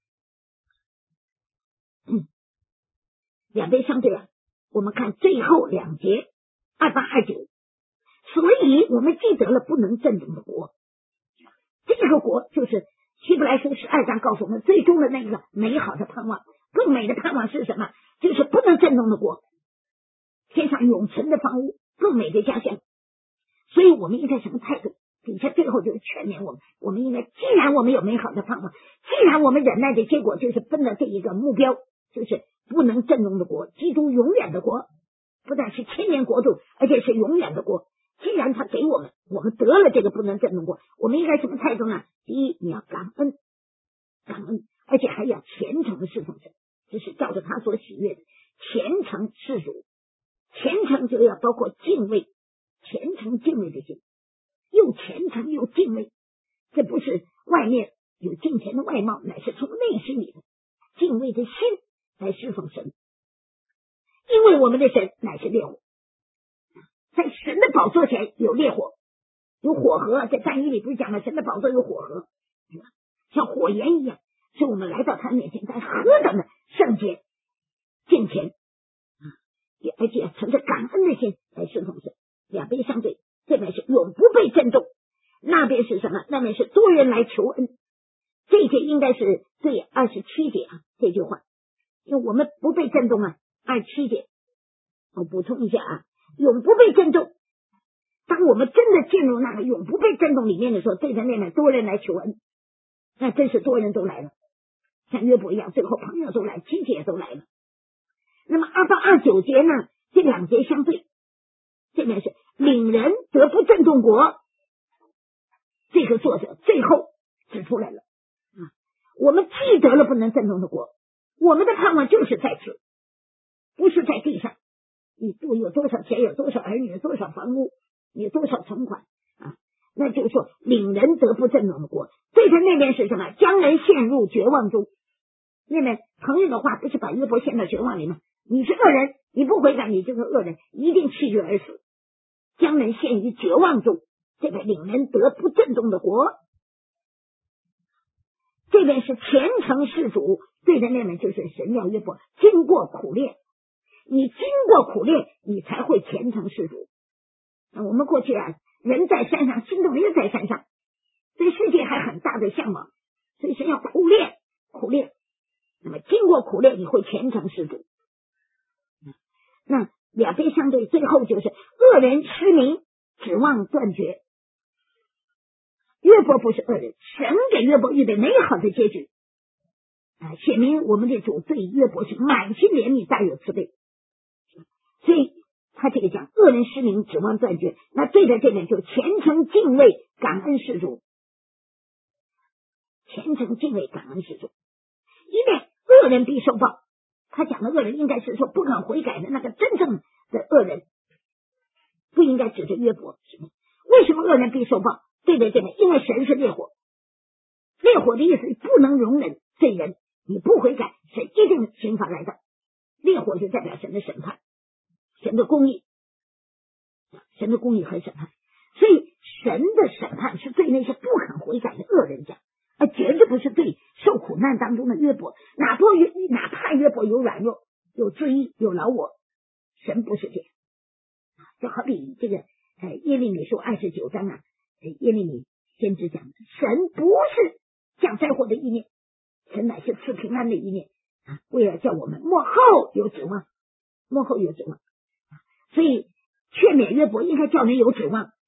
嗯，两边相对啊，我们看最后两节二八二九，所以我们记得了不能震动的国。这个国就是希伯来书十二章告诉我们最终的那个美好的盼望。更美的盼望是什么？就是不能震动的国，天上永存的房屋，更美的家乡。所以我们应该什么态度？底下最后就是劝勉我们，我们应该既然我们有美好的盼望，既然我们忍耐的结果就是奔着这一个目标，就是不能震动的国，基督永远的国，不但是千年国度，而且是永远的国。既然他给我们，我们得了这个不能震动国，我们应该什么态度呢？第一，你要感恩，感恩，而且还要虔诚的侍奉神，这是照着他所喜悦的虔诚事主。虔诚就要包括敬畏，虔诚敬畏的心，又虔诚又敬畏，这不是外面有敬虔的外貌，乃是从内心里的敬畏的心来侍奉神。因为我们的神乃是烈火，在神的宝座前有烈火，有火河，在但以理不是讲了神的宝座有火河，像火焰一样，所以我们来到他面前，他何等的圣洁敬虔，而且存着感恩的心来侍奉神。两边相对，这边是永不被震动，那边是什么？那边是多人来求恩。这一节应该是对二十七节啊，这句话，因为我们不被震动啊。二十七节我补充一下啊，永不被震动。当我们真的进入那个永不被震动里面的时候，对着那边多人来求恩，那真是多人都来了，像约伯一样，最后朋友都来，亲戚也都来了。那么二到二九节呢，这两节相对，这边是领人得不震动国，这个作者最后指出来了啊，我们记得了不能震动的国，我们的盼望就是在此，不是在地上。你有多少钱，有多少儿女，有多少房屋，有多少存款啊？那就是说领人得不震动的国。对着那边是什么？将人陷入绝望中。那边朋友的话不是把约伯陷到绝望里吗？你是恶人，你不悔改，你就是恶人，一定气绝而死。将人陷于绝望中，这个领人得不震动的国。这边是虔诚事主，对着那边就是神要约伯经过苦练，你经过苦练，你才会虔诚事主。我们过去啊，人在山上，心动也在山上，对世界还很大的向往，所以神要苦练，苦练。那么经过苦练，你会虔诚事主。那两边相对，最后就是恶人失明，指望断绝。约伯不是恶人，神给约伯预备美好的结局啊，写明我们的主对约伯是满心怜悯，大有慈悲。所以他这个讲恶人失明，指望断绝，那对着这边就虔诚敬畏，感恩事主，虔诚敬畏，感恩事主。因为恶人必受报，他讲的恶人应该是说不肯悔改的那个真正的恶人，不应该指着约伯。为什么恶人必受报？对着这边，因为神是烈火，烈火的意思不能容忍罪人，你不悔改，神一定刑罚来的。烈火就代表神的审判，神的公义，神的公义和审判。所以神的审判是对那些不肯悔改的恶人讲，而绝对不是对受苦难当中的约伯。哪怕约哪怕约伯有软弱，有自义，有老我，神不是这样。就好比这个呃耶利米书二十九章啊，耶利米先知讲的，神不是降灾祸的意念，神乃是赐平安的意念啊，为了叫我们末后有指望，末后有指望。所以劝勉约伯应该叫人有指望，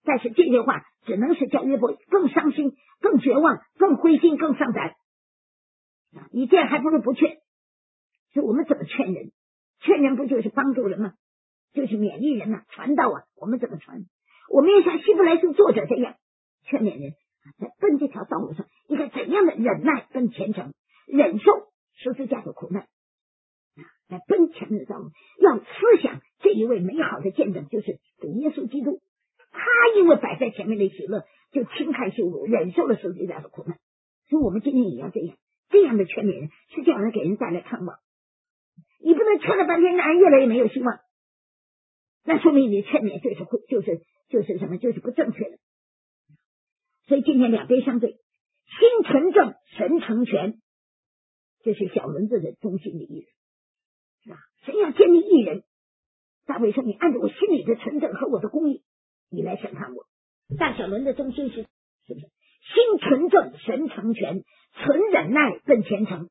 但是这些话只能是叫约伯更伤心、更绝望、更灰心、更丧胆。你这样还不如不劝。所以我们怎么劝人？劝人不就是帮助人吗？就是勉励人呐、啊，传道啊，我们怎么传？我们要像希伯来书作者这样劝勉人，在奔这条道路上应该怎样的忍耐跟虔诚，忍受十字架的苦难，来奔前面的道路，要思想这一位美好的见证，就是主耶稣基督。他因为摆在前面的喜乐，就轻看羞辱，忍受了十字架的苦难。所以我们今天也要这样，这样的劝勉人是这样能给人带来盼望。你不能劝了半天，那人越来越没有希望，那说明你劝勉就是就是就是什么，就是不正确的。所以今天两边相对，心纯正，神成全，这是小轮子的中心的意思。神要建立义人，大卫说：“你按照我心里的纯正和我的公义，你来审判我。”大小轮的中心是是不是？心纯正，神成全，存忍耐，奔虔诚。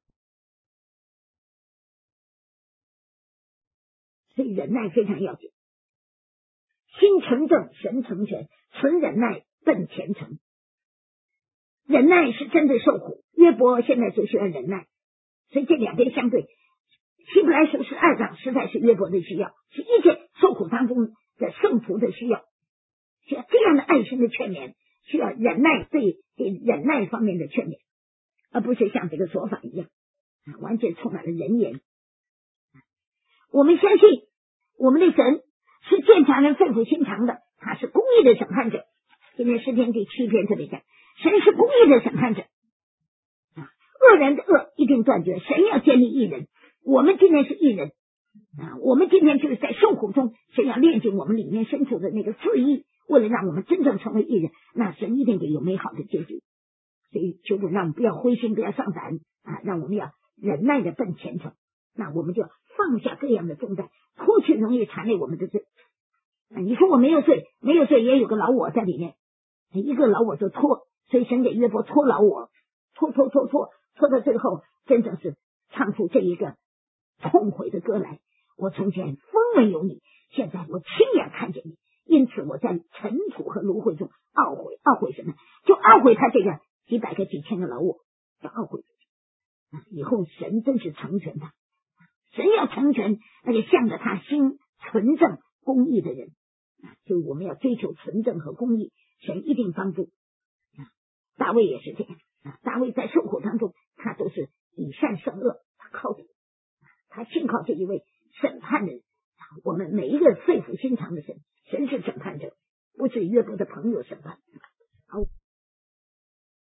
所以忍耐非常要紧。心纯正，神成全，存忍耐，奔虔诚。忍耐是真的受苦，约伯现在就需要忍耐，所以这两边相对。希伯来书十二章实在是约伯的需要，是一切受苦当中的圣徒的需要，需要这样的爱心的劝勉，需要忍耐，对对忍耐方面的劝勉，而不是像这个说法一样，完全充满了人言。我们相信我们的神是鉴察人肺腑心肠的，他是公义的审判者。今天诗篇第七篇特别讲，神是公义的审判者，恶人的恶一定断绝，神要建立义人。我们今天是义人啊，我们今天就是在受苦中，神要炼净我们里面深处的那个自义，为了让我们真正成为义人，那神一定得有美好的结局。所以求主让我们不要灰心，不要丧胆啊，让我们要忍耐的奔前程。那我们就放下各样的重担，脱去容易缠累我们的罪。啊，你说我没有罪，没有罪也有个老我在里面，一个老我就拖，所以神给约伯拖老我，拖拖拖拖拖到最后，真正是唱出这一个痛悔的歌来。我从前风闻有你，现在我亲眼看见你，因此我在尘土和芦荟中懊悔。懊悔什么？就懊悔他这个几百个几千个老我，要懊悔自己。啊，以后神真是成全他，神要成全那个向着他心纯正公义的人。啊，所以我们要追求纯正和公义，神一定帮助。啊，大卫也是这样。啊，大卫在受苦当中，他都是以善胜恶，他靠主，他信靠这一位审判的人。我们每一个肺腑心肠的神，神是审判者，不是约伯的朋友审判。